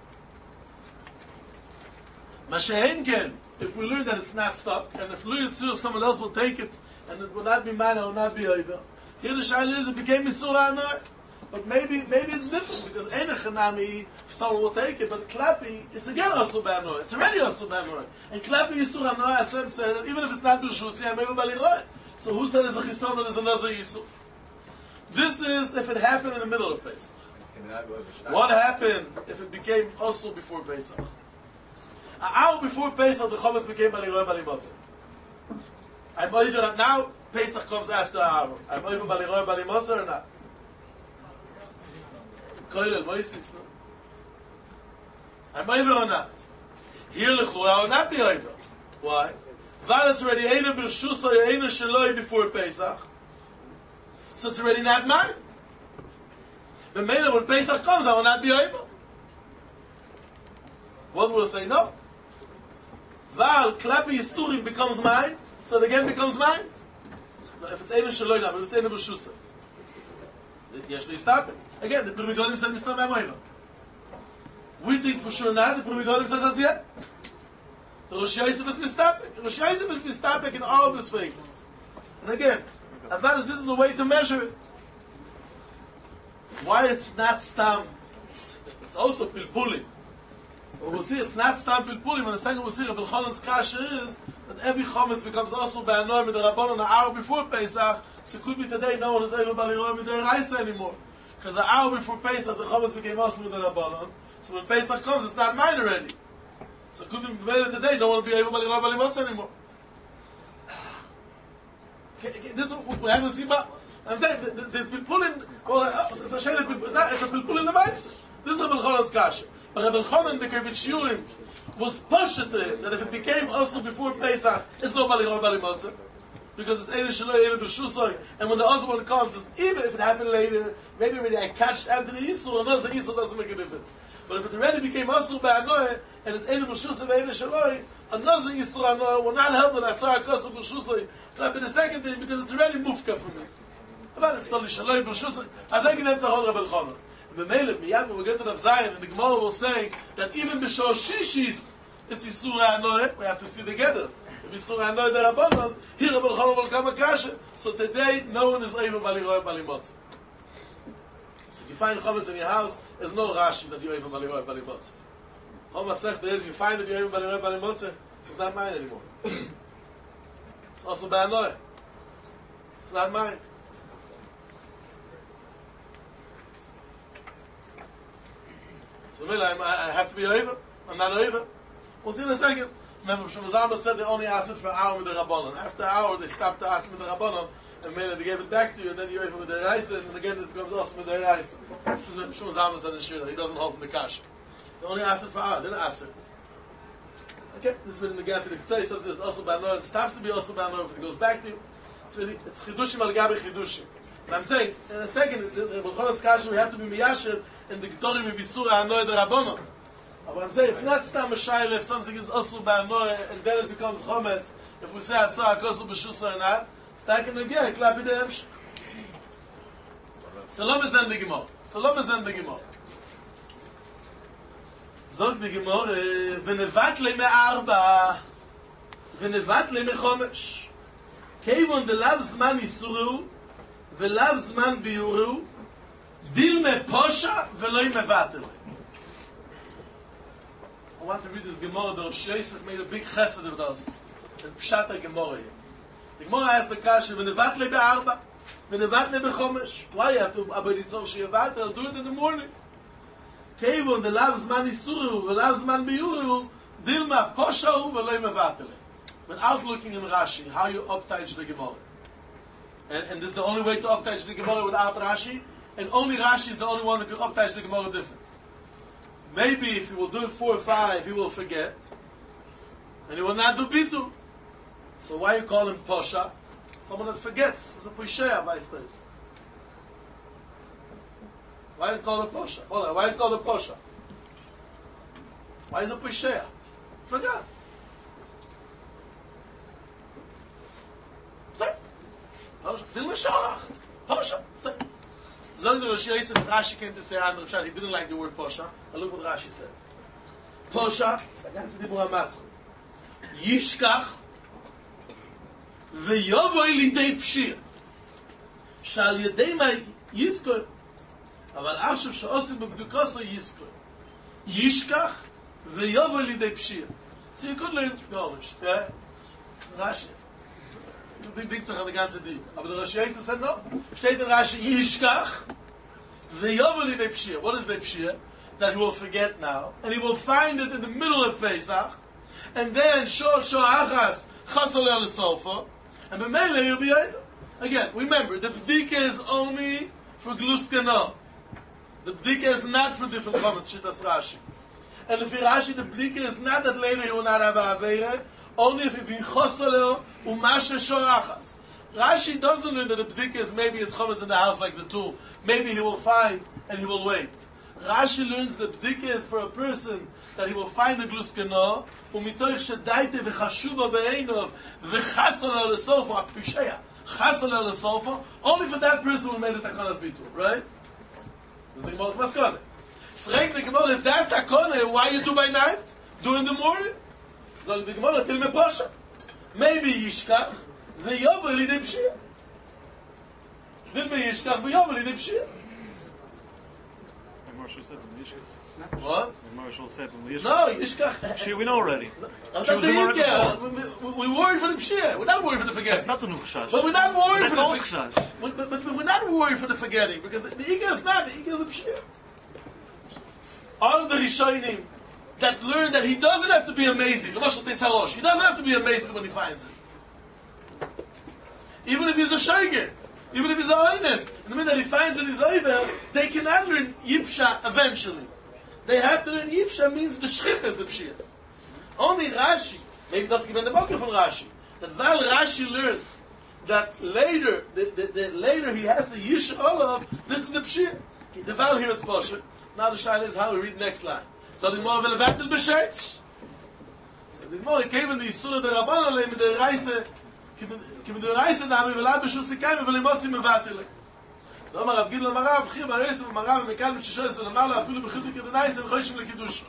Mashenken, if we learn that it's not stuck, and if Lu Yitzur, someone else will take it, and it will not be mine, it will not be over. Here the Shaila is, it became Isur HaNoeh. But maybe maybe it's different, because Eina Chanami, if someone will take it, but Klapi, it's again Asur HaNoeh. It's already Asur HaNoeh. And Klapi Isur HaNoeh, Hashem said, that even if it's not B'Shusi, I'm able Baliroe. So who said it's a Chisor that is another Yisur? This is if it happened in the middle of Pesach. What happened if it became also before Pesach? An hour before Pesach, the chometz became baliroe balimotzer. I'm over now. Pesach comes after an hour. I'm over baliroe balimotzer or not? Koilel moisif, no. I'm over or not? Here lechura I will not be over. Why? While it's already eina b'rshusay, eina sheloi before Pesach, so it's already not mine. But maybe when Pesach comes, I will not be over. One will say no. Val klapi yisurim becomes mine, so it again becomes mine. But if it's eina sheloi now, but if it's eina b'rshusay, yesh leistapik. Again, the Pri Megadim said mistam emoiva. We think for sure not. The Pri Megadim says that's yet. The Rosh Yosef is mistapik. Rosh Yosef is mistapik in all of his favors. And again, Avada, this is a way to measure it. Why it's not stam? It's, it's also pilpulim. But we'll see it's not stam pilpulim. And the second we'll see Rebbe Elchanan's kasha is that every chametz becomes also by anoy with the Rabbanon an hour before Pesach, so it could be today no one is able to leroy with their rice anymore. Because an hour before Pesach, the chametz became also with the Rabbanon. So when Pesach comes, it's not mine already. So it could be later today, no one will be able to leroy balimotz anymore. This is what we have to see about. I'm saying, the, the, the pilpul in, well, it's a shayla pilpul, it's not, it's a pilpul in the mice. This is a Belchonan's kasha. But Rebbe Elchanan, the Kevit Shiurim, was pushed that if it became also before Pesach, it's no Bali Roy Bali Motzah. Because it's Eile Shaloi, Eile B'Shusoi, and when the other one comes, it's, even if it happened later, maybe already I catched Anthony Yisur, and another Yisur doesn't make a difference. But if it already became Asur Ba'anoy, and it's Eile B'Shusoi, Eile Shaloi, another Yisur Anoy will not help that I saw a Kosu B'Shusoi. That'll be the second thing, because it's already Mufka for me. But it's not Shaloi B'Shusoi. As I can answer Hol Rebbe Elchanan. B'Melech, Miyad, when we get to the Zion, and the Gemara will say that even B'Shor Shishis, it's Yisur Anoy, we have to see together. Yisur Anoy the Rabbanon, here Rebbe Elchanan will come a kasha. So today, no one is able to leroy balimotz. So if you find chametz in your house, there's no Rashi that you're able to leroy balimotz. Hom Masech, there is, you find that you're able to leroy balimotz, it's not mine anymore. It's also Ba'anoy. It's not mine. So really, I'm, I have to be over. I'm not over. We'll see in a second. Remember, Shmuel Zalman said they only asked it for an hour with the Rabbanon. After an hour, they stopped to ask with the Rabbanon, and made it, they gave it back to you, and then you're over with the Reisa, and then again it becomes awesome with the Reisa. Shmuel Zalman said in Shira, he doesn't hold from the Kasha. They only asked it for an hour, they didn't ask it. Okay, this is really the Gati, the K'tzei, something that's also Ba'anoy, it stops to be also Ba'anoy, if it goes back to you. It's really, it's Chidushim al Gabi Chidushim. And I'm saying, in a second, the B'Cholot's Kasha, we have to be Miyashed in the G'torim of Yisur Ha'anoy the Rabbanon. But I'm saying, it's not Stam Shayla if something is also Ba'anoy, and then it becomes Chomes. If we say, I saw a Kosu B'Shusa or not, it's not going to get, Klapi de Emsh. Salom is in the Gemara. Salom is in the Gemara. Zog the Gemara, V'nevat le me'arba, V'nevat le me'chomesh. Keivon de lav zman Yisuru, V'lav zman Biuru, Dil me Posha, V'loi mevatel. I want to read this Gemara. The Rosh Yosef made a big chesed with us. And Pshata Gemara here. The Gemara asks the Kasha, V'nevat le be'arba, V'nevat le be'chomesh. Why you have to abed yitzor she'yavat? I'll do it in the morning. Keivon, the lav zman Yisuru, V'lav zman Biuru, Dilma Poshahu, V'loi mevatele. Without looking in Rashi, how you upteach the Gemara. And, and this is the only way to upteach the Gemara without Rashi. And only Rashi is the only one that can upteach the Gemara different. Maybe if he will do it four or five, he will forget. And he will not do bitu. So why you call him Posha? Someone that forgets. It's a Posheya, vice versa. Why is it called a Posha? Hold on. Why is it called a Posha? Why is it Posheya? Forgot. Say. Posha. Dil Meshach. Posha. Say. Zog the Rosh Yosef, Rashi came to say, he didn't like the word Posha. And look what Rashi said. Posha, it's a ganze Dibur HaMatzah. Yishkach, v'yovoi lidei pshir. Shal yedei ma yizkor. Aval achshav she'osim b'bdukoso yizkor. Yishkach, v'yovoi lidei pshir. So you could learn Polish, yeah? Rashi. Big big tzach on the ganze Dibur. Aber the Rosh Yosef said no. Steht in Rashi, Yishkach, v'yovoi lidei pshir. What is lidei pshir? That he will forget now, and he will find it in the middle of Pesach, and then shor shor achas chasal el sofa, and b'meile he'll be able. Again, remember the bdika is only for gluskana. The bdika is not for different comments. Shitas Rashi, and if Rashi the bdika is not that later he will not have a aveira, only if he be chasal el umashe shor achas. Rashi doesn't learn that the bdika is maybe his chametz in the house like the tool. Maybe he will find and he will wait. Rashi learns that bdika is for a person that he will find the gluskana, umitoich shedaite v'chashuva be'einov v'chasal al sofa apishaya chasal al sofa. Only for that person who made the takonas bitul, right? This is the Gemara's maskana. Frag the Gemara, if that takona, why you do by night? Do in the morning? So the Gemara till me posha. Maybe yishkach v'yovel lidei pshia. Till me yishkach v'yovel lidei pshia. Marshall said in Yishkach. What? Marshall said in Yishkach. No, Yishkach. Pshia we know already. That's the Yikah. We, we, we worried for the Pshia. We're not worried for the forgetting. That's not the Nuchshash. But we're not worried for the That's forgetting. Nuchshash. But, but, but we're not worried for the forgetting because the, the Yikah is not. The Yikah is the Pshia. All of the Rishonim that learn that he doesn't have to be amazing. He doesn't have to be amazing when he finds it. Even if he's a Shoiger. Even if he's a Oines, in the minute that he finds that he's over, they cannot learn Yipsha eventually. They have to learn Yipsha means the Shchich is the Pshia. Only Rashi, maybe that's given the book from Rashi, that while Rashi learns that later, the, the, the, later he has the Yisha Olav, this is the Pshia. The while here is Posher. Now the Shaila is how we read next line. So the Gemara will evatel b'shetz. So the Gemara came in the Yisura de Rabban Alei, with the Reise, כי בדו רייסה נעמי ולא בשור סיכיים ולמוציא מבטל. לא אומר רב גיל למרב, חיר ברייסה ומרב ומקל בשישו עשרה למר לו אפילו בחידו כדנייסה וחוישים לקידוש.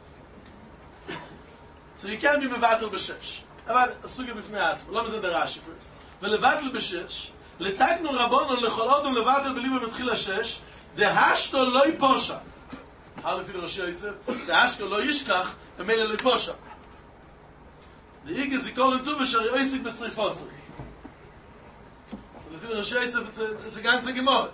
So you can be מבטל בשש. אבל הסוגיה בפני העצמו, לא מזה דרשי פרס. ולבטל בשש, לתקנו רבונו לכל אודם לבטל בליבו מתחיל השש, דהשתו לא יפושה. how לפי ראשי יוסף, דהשתו לא ישכח, ומילא לא יפושה. The Ig is the Koren Tuba Shari Oisik Besrifosri. So the Fil Rosh Yosef, it's a, it's a ganze Gemara.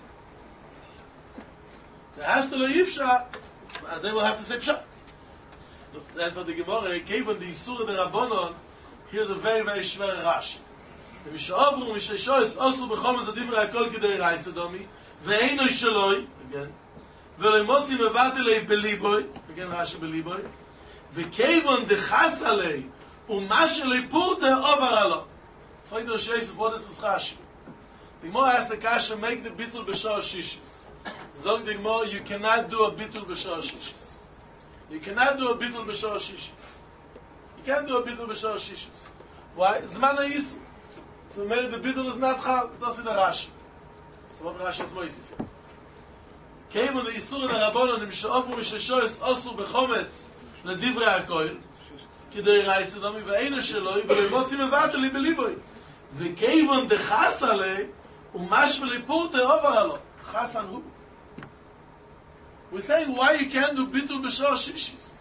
The Hashtel Yifsha, as they will have to say Pshat. Then for the Gemara, he gave on the Yisura de Rabbonon, here's a very, very schwer Rashi. The Mishaobru, Mishaishois, Osu Bechom as a Divra Akol Kidei Raisadomi, Ve'eino Shaloi, again, Ve'lemotzi Mevatilei Beliboy, again Rashi Beliboy, Ve'kevon Dechas Alei, Umashele Purte Overalo. Frag the Rosh Yosef, what is this Rashi? The Gemara asks the Kasha, make the Bitul B'Shor Shishis. Zog the Gemara, you cannot do a Bitul B'Shor Shishis. You cannot do a Bitul B'Shor Shishis. You can't do a Bitul B'Shor Shishis. Why? Zman HaYisu. So maybe the Bitul is not Chal, that's in the Rashi. So what Rashi is Moisif here? Came on the Yisur and the Rabbonon, Im She'ofu Misheshoyes Osu B'Chometz L'Divrei HaKoil, כדי רייסה דמי ואינו שלוי ולמוציא מבטל לי בליבוי וכיוון דחס עלי ומש וליפורטה עובר עלו חסן הוא we're saying why you can't do ביטול בשור שישיס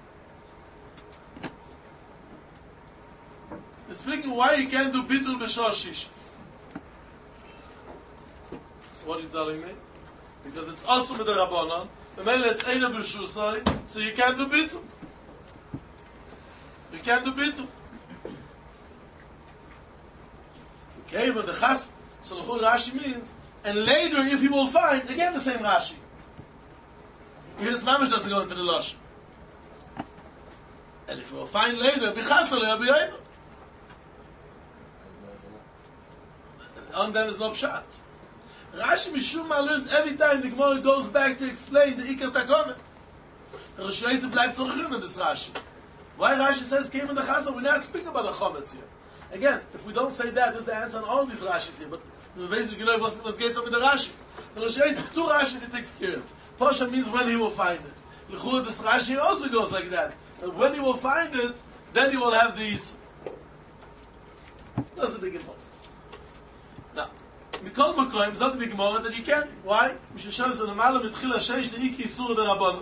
we're speaking why you can't do ביטול בשור שישיס so what are you telling me? Because it's also with the Rabbanon ומילא it's אינו ברשוסוי so you can't do ביטול you can't do bitul. Okay, but the chas, so the whole Rashi means, and later if he will find, again the same Rashi. Here this mamish doesn't go into the Lashon. And if he will find later, bichas alei be able. On them is no pshat. Rashi mishum ma learns every time the Gemara goes back to explain the Iker Takona. The Rosh Yosef bleibt zurück in this Rashi. Why Rashi says came in the Chazal? We're not speaking about the Chometz here. Again, if we don't say that, this is the answer on all these Rashis here. But the basic, you know, what's what's gets up with the Rashis. The Rosh Yosef, two Rashis he takes care of. Posha means when he will find it. L'chur, this Rashi also goes like that. And when he will find it, then he will have these. That's the Gemara. Now, Mikol Makoim, Zog the Gemara that you can't. Why? Misha shows on the Malam Mitchil Hashesh the Iki Yisur the Rabban.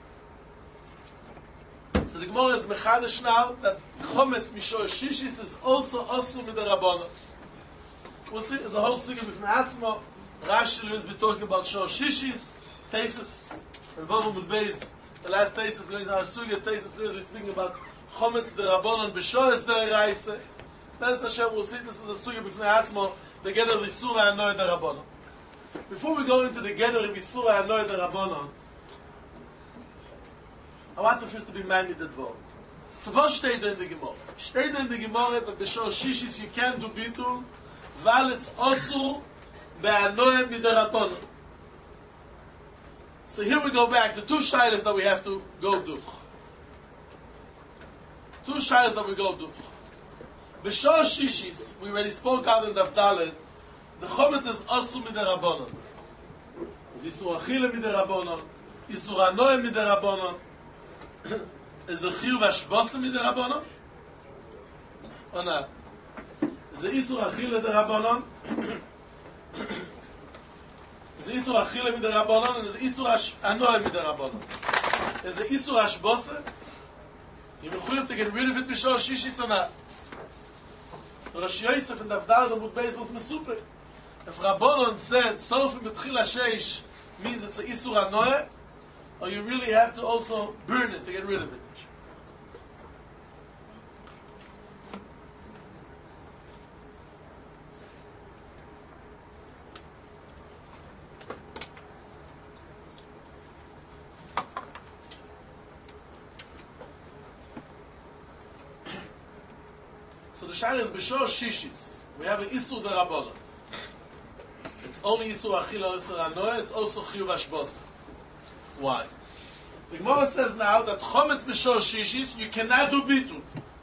So the Gemara is mechadish now that chometz mishor shishis is also osur with the Rabbanon. We'll see, there's a whole sugi b'fnei atzmo. Rashi is be talking about shor shishis, tesis, and Vavum with Beis. The last tesis is our sugi. Tesis is be speaking about chometz the Rabbanon b'shor es der Reise. That's Hashem. We'll see. This is a sugi b'fnei atzmo. The Geder Yisura Hanoi the Rabbanon. Before we go into the Geder Yisura Hanoi the Rabbanon, I want to first to be minded that word. So what steht in the Gemara? Steht in the Gemara that b'shor shishis you can't do bitul, weil it's osur be'anoem mid'Rabbanon. So here we go back to two shaylas that we have to go do. Two shaylas that we go do. B'shor shishis, we already spoke out in Daf Dalet, the chometz is osur mid'Rabbanon. It's isur achile mid'Rabbanon, isur anoem mid'Rabbanon. Is a chiyuv hashbasa mit der Rabbanon? Or not? Is a isur achile der Rabbanon? Is Isur Achille mit der Rabbanon and is Isur Anoy mit der Rabbanon. Is the Isur Ashbose. You have to get rid of it b'shor shishi sana. Rosh Yosef and Avdal the Mudbeis was mesupek. If Rabbanon said Sof B'tchil HaSheish means it's an Isur Anoy, or you really have to also burn it to get rid of it. So the Shara is B'shor Shishis. We have an Isur D'Rabbanan. It's only Isur Achila, Isur Anoy, it's also Chiyuv Ashbos. Why? The Gemara says now that Chometz B'shor Shishis, you cannot do Bitul.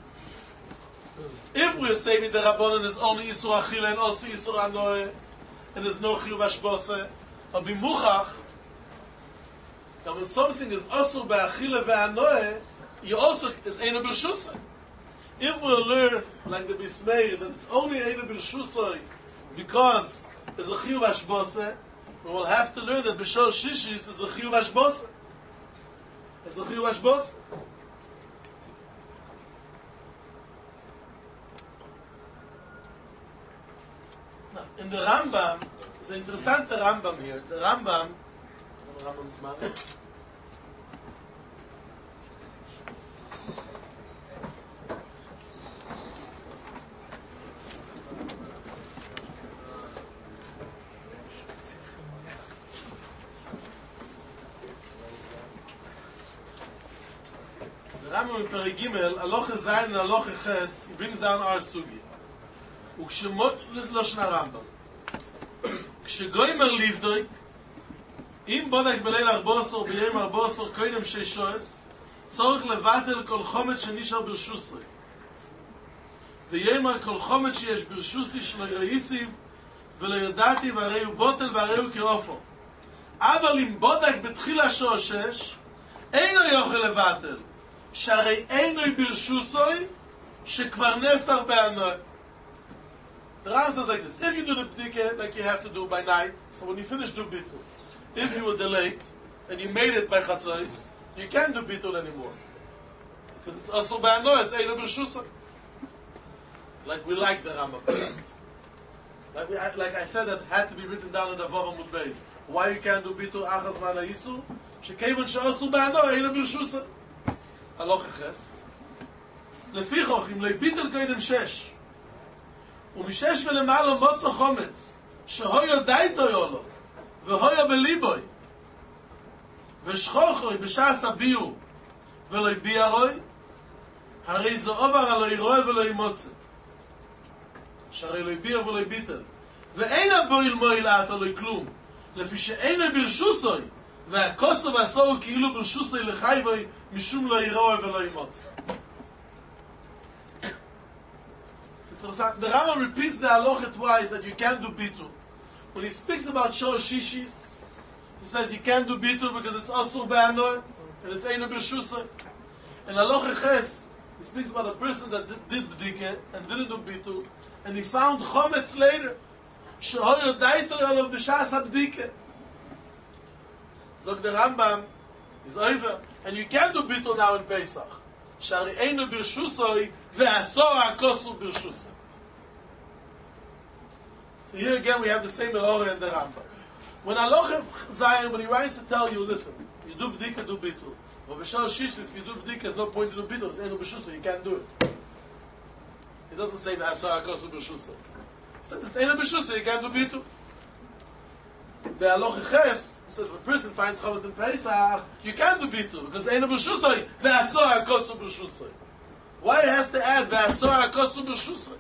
If we're saying the Rabbanan is only Isur Achila and also Isur Anoy, and there's no Chiyuv Ashbos, or B'muchach, that when something is also B'achila V'anoy, you also is Eino B'shusay. If we'll learn, like the Bismeir, that it's only Eino B'shusay because there's a Chiyuv Ashbose, we will have to learn that B'shor Shishis is a Chiyuv Ashbose. It's a Chiyuv Ashbose. Now, in the Rambam, it's an interesting Rambam here. The Rambam, the Rambam's man. Rambam in Perek Gimel, Aloche Zayin and Aloche Ches, he brings down our sugi. Ukshemot, this is Lashon HaRambam. Kshegoymer livdoi, im bodak beleil arbosor, b'yem arbosor, koidem sheishoes, tzorich levatel kol chomet shenishar b'rshusri. V'yemer kol chomet sheyesh b'rshusri shlo yoyisiv, v'lo yodati v'arei hu botel v'arei hu kirofo. Aval im bodak betchila shoshesh, eino yochel levatel. שהרי אינו ברשוסוי שכבר נסר בענוי. The Ram says like this: if you do the bdike like you have to do by night, so when you finish do bitul, if you were delayed and you made it by chatzos, you can't do bitul anymore because it's also ba'anoy. It's eino b'rshusay. Like we like the Rambam. Like we, like I said, that had to be written down in the Vav Amud Beis. Why you can't do bitul achas man ha'isur? Shekevon she'asu ba'anoy eino b'rshusay. Aloche Ches. לפיכוך, אם לא ביטל קודם שש, ומשש ולמעלה מוצא חומץ, שהויו דייתו יולו, והויו בליבוי, ושכוחוי בשעס הביאו, ולא ביארוי, הרי זו עובר הלא ירוי ולא ימוצא. שהרי לא ביאר ולא ביטל. ואין הבויל מויל עתה לא כלום, לפי שאין ברשוסוי, והכוסו והסורו כאילו ברשוסוי לחייבוי, משום לא ירוי ולא ימוצא. The Rambam repeats the halacha twice that you can't do bitul. When he speaks about shor shishis, he says you can't do bitul because it's asur be'anoy and it's eino b'rshusay. In halacha ches, he speaks about a person that did, did bdike and didn't do bitul, and he found chometz later. Shehoyo daito yalav b'shas habdike. Zog the Rambam is over, and you can't do bitul now in Pesach. Shari eino b'rshusay ve'asor ha'kosur b'rshusay. So here again we have the same error in the Rambam. When Aloche Zayin, when he writes to tell you, listen, you do bdika, do bitul. But b'shor shishis, if you do bdika, there's no point to do bitul. It's eino b'rshusay, you can't do it. He doesn't say ve'asor ha'kosur b'rshusay. He says it's eino b'rshusay, you can't do bitul. The Aloche Ches says if a person finds chametz in Pesach, you can't do bitul because eino b'rshusay ve'asor ha'kosur b'rshusay. Why it has to add ve'asor ha'kosur b'rshusay?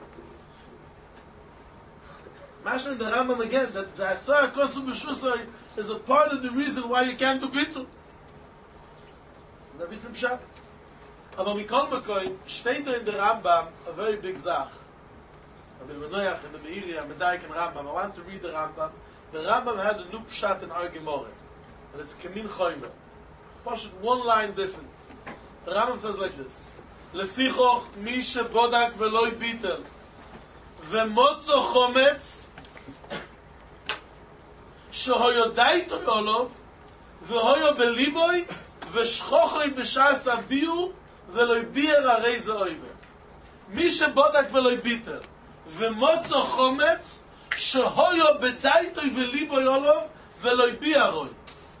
Mashma the Rambam again that the Asar Kosu B'Shusay is a part of the reason why you can't do bitul. That is some shot. Aber Mikol Makoy steht in the Rambam a very big zach. Rabbi Menoyach and the Meiri and Medaik and Rambam. I want to read the Rambam. The Rambam had a new pshat in our Gemara, and it's Kemin Choymer. Push it one line different. The Rambam says like this: Lefichoch mi shebodak veloy bitel ve'motzo chometz. שהויו דייטוי אולוב, והויו בליבוי, ושכוחוי בשעס הביור, ולא ביער הרי זה אויבר. מי שבודק ולא ביטר, ומוצו חומץ, שהויו בדייטוי וליבוי אולוב, ולא ביערוי.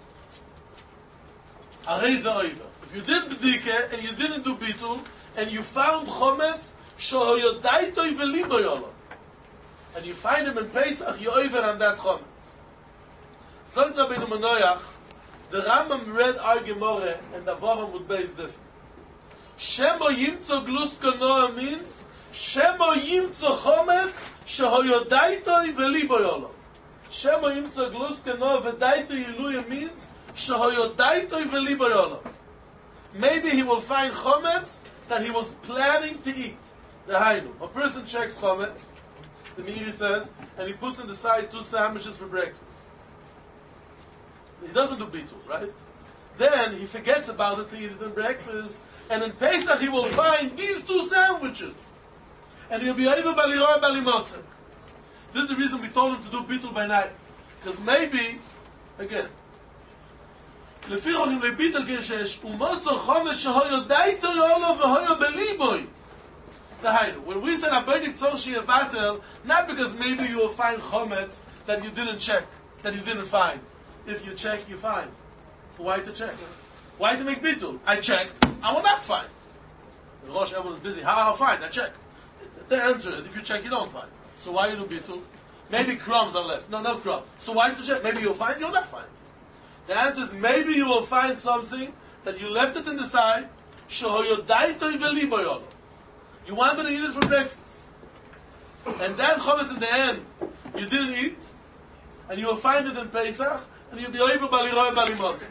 הרי זה אויבר. If you did bdike, and you didn't do bitul, and you found chometz, שהויו דייטוי וליבוי אולוב, and you find him in Pesach, you over on that chometz. Sagt Rabbeinu Manoach, the Rambam read our Gemara, and the Vavam would base different. Shemo yimtzo glusko noah means, Shemo yimtzo chometz, shehoyo daitoi veliboy olov. Shemo yimtzo glusko noah v'daitoi iluya means, shehoyo daitoi veliboy olov. Maybe he will find chometz that he was planning to eat. The Hainu. A person checks chometz, the Meiri says, and he puts on the side two sandwiches for breakfast. He doesn't do bitul, right? Then he forgets about it to eat it in breakfast, and in Pesach he will find these two sandwiches, and he'll be over baliroi balimotze. This is the reason we told him to do bitul by night, because maybe, again, לפי חוקים לביטל כשש, ומוצו חומש שהויו דייטו יולו והויו בליבוי. Dahainu. When we said Abaydik Tzor Sheyevatel, not because maybe you will find chometz that you didn't check, that you didn't find. If you check, you find. Why to check? Why to make bitul? I checked, I will not find. The Rosh everyone's busy. How I'll find? I check. The answer is, if you check, you don't find. So why you do bitul? Maybe crumbs are left. No, no crumb. So why to check? Maybe you'll find, you'll not find. The answer is, maybe you will find something that you left it in the side. Shehoyodaitoi veliboyolo. You wanted to eat it for breakfast. And then chometz in the end, you didn't eat, and you will find it in Pesach, and you'll be over baliroi balimotz.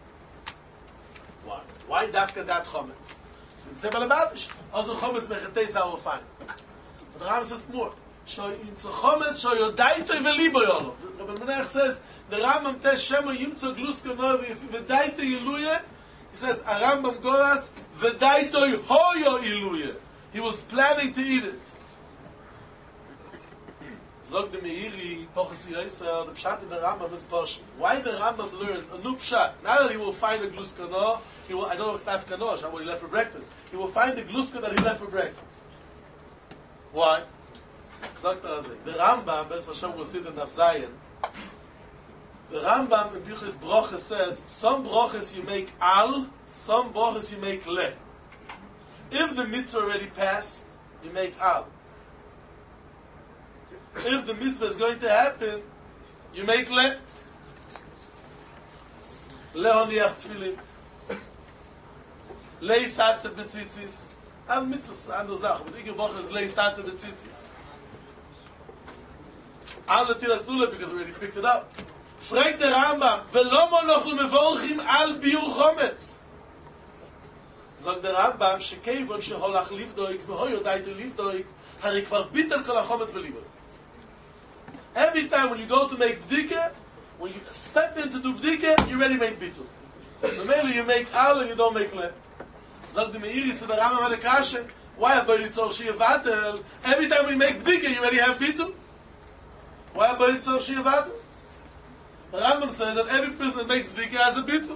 Why? Why dafka that chometz? So we say balabadish. Also chometz mechetes I will find. But the Rambam says more. Yimtzo chometz shoyodaitoi veliboyolo. The Rebbe Menach says, the Rambam tes shemo yimtzo glusko novi v'daitoi iluye. He says, a Rambam goras v'daitoi hoyo iluye. He was planning to eat it. Zog the Meiri, Pochus Yisrael, the Pshat in the Rambam is Posh. Why the Rambam learned a new Pshat? Not that he will find the gluskano, he will, I don't know if it's Nafkano, what he left for breakfast. He will find the gluska that he left for breakfast. Why? Zog the Rambam, Bes Hashem will sit in Nafzayin. The Rambam in Bichis Broches says, some Broches you make al, some Broches you make le. If the mitzvah already passed, you make al. If the mitzvah is going to happen, you make le. Leoniach tefillin. Lei sate betzitzis. Al mitzvah is andere Sache. But Ike Boch is lei sate betzitzis. Al netilas lule because we already picked it up. Frag der Rambam, velomo nochlu mevorchim al biur chometz. Sagt der Rambam, שכיוון שהולך לבדוק, והוא יודעת לבדוק, הרי כבר ביטל כל החומץ בליבו. Every time when you go to make bdike, when you step in to do bdike, you already make bitul. So mainly you make al and you don't make le. Sagt the Meiri, so the Rambam had a kasha, why have Abaydik Tzor Sheyevatel? Every time we make bdike, you already have bitul. Why have Abaydik Tzor Sheyevatel? The Rambam says that every person that makes bdike has a bitul.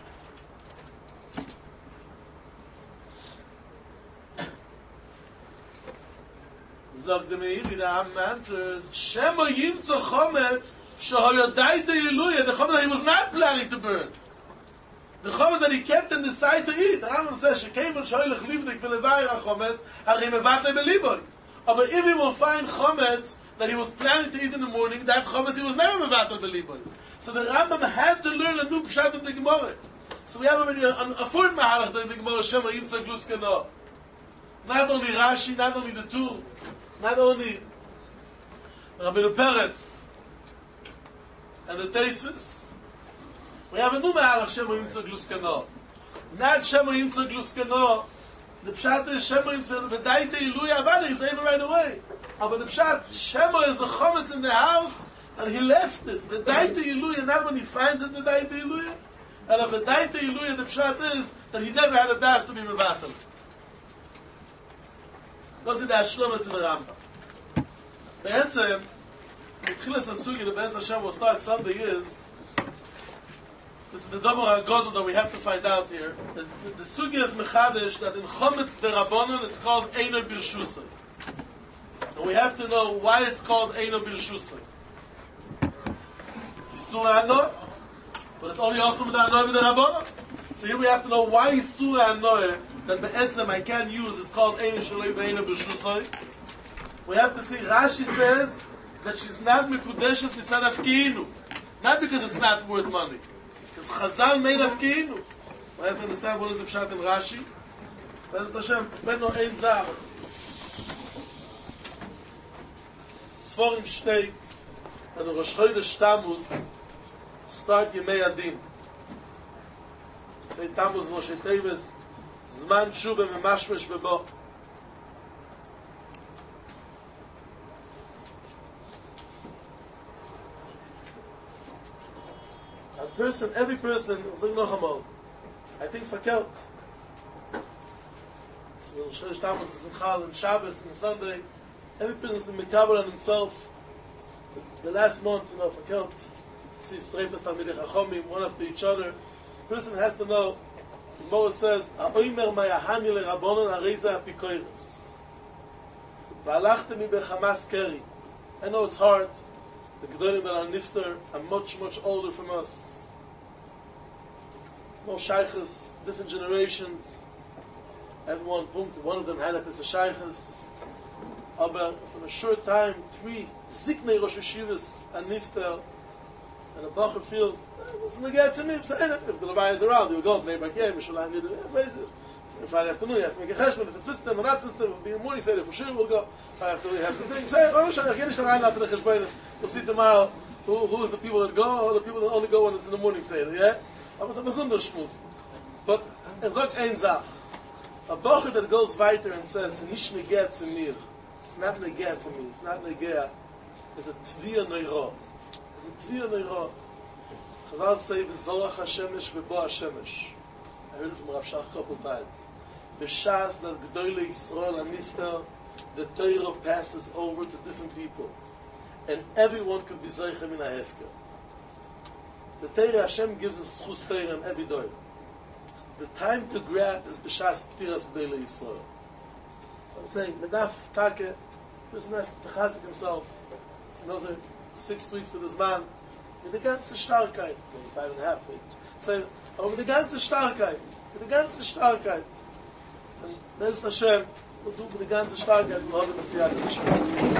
Zog the Meiri, the Rambam answers, Shemo yimtzo chometz, shehoyodaita yiluya, the chometz that he was not planning to burn. The chometz that he kept and decided to eat. The Rambam says, Shekevon shoylech livdik v'levayir ha-chometz, hari mevatei beliboy. But if he will find chometz that he was planning to eat in the morning, that chometz he was never mevatei beliboy. So the Rambam had to learn a new pshat of the Gemara. So we have already a, a fourth mahalach in the Gemara, Shemo yimtzo gluskano. Not only Rashi, not only the two, not only Rabbeinu Peretz and the Teisvis, we have a new Me'alach Shemo Yimtzo Gluskano. Not Shemo Yimtzo Gluskano. The Pshat is Shemo Yimtzo V'daite Iluya Avada. He's able right away. But the Pshat, Shemo is the chometz in the house and he left it. V'daite Iluya, not when he finds it, V'daite Iluya. And V'daite Iluya, the Pshat is that he never had a das to be Mevatel. Das ist der Schlimmer zu der Rambam. The answer, Tchilas HaSugi, the Be'ez Hashem will start Sunday is, this is the Dover HaGodol that we have to find out here, is the, the Sugi is Mechadish that in Chometz Derabanan it's called Eino Birshusay. And we have to know why it's called Eino Birshusay. It's Yisur HaNoah, but it's only also with the Hanoah with the Rabbanon. So here we have to know why Yisur HaNoah that Be'etzem I can use is called Eino Shalei Ve'eino Birshusay. We have to see, Rashi says that she's not Mekudeshes Mitzad Afkiinu. Not because it's not worth money. Because Chazal made Afkiinu. We have to understand what is the Pshat in Rashi. Be'ez Hashem, Benno Ein Zach. Sforim steht that in Rosh Chodesh Tammuz start Yemei Adin. Say Tammuz Rosh Teves Zman Tshuva Memashmesh Bebo. A person, every person, I think Fakelt. Rosh Chodesh Tammuz is in Chal and Shabbos and Sunday. Every person is in Mekabel on himself. The, the last month, you know, Fakelt, you see Sreifas Talmidei Chachomim, one after each other. The person has to know. The Gemara says, "Ha'omer ma'yahani leRabbanon harei apikoros." V'alachtem bechamas keri. I know it's hard. The Gedolim that are nifter are much, much older from us. More shaykhs, different generations. Everyone, one of them had up as a shaykhs. Aber for a short time, three Ziknei Rosh Yeshivas and nifter, and a Bacher feels, it wasn't a get to me, if the Levi is around, he will go, neighbor again, Mishalayim, you do it. Friday afternoon, he has to make a cheshbon, if it fits them or not fits them, it will be in the morning, say, for sure we'll go. Friday afternoon, he has to think, say, oh, Mishalayim, again, Mishalayim, not to the cheshbon, we'll see tomorrow who, who is the people that go, or the people that only go when it's in the morning, say, yeah? Aber es ist ein Schmutz. But, er sagt ein Sach. A Bacher that goes weiter and says, nicht negeh zu mir. It's not negeh to me, it's not negeh. It's a tviyah neiro. It's a tviyah neiro. Chazal say, V'zorach HaShemesh v'bo HaShemesh. I heard it from Rav Shach a couple times. B'shas that G'dolei Yisrael HaNifter, the Torah passes over to different people. And everyone could be Zeicha min HaHefker. The Torah, Hashem gives us Schus Torah in every door. The time to grab is B'shas P'tiras G'dolei Yisrael. So I'm saying, Medaf Take, person has to chazik himself. It's another six weeks to this man. Mit der ganze Starkheit. Maybe five and a half. I'm saying, aber mit der ganze Starkheit. Mit der ganze Starkheit. Und Be'ez Hashem, und du mit der ganze Starkheit, und heute Messiah,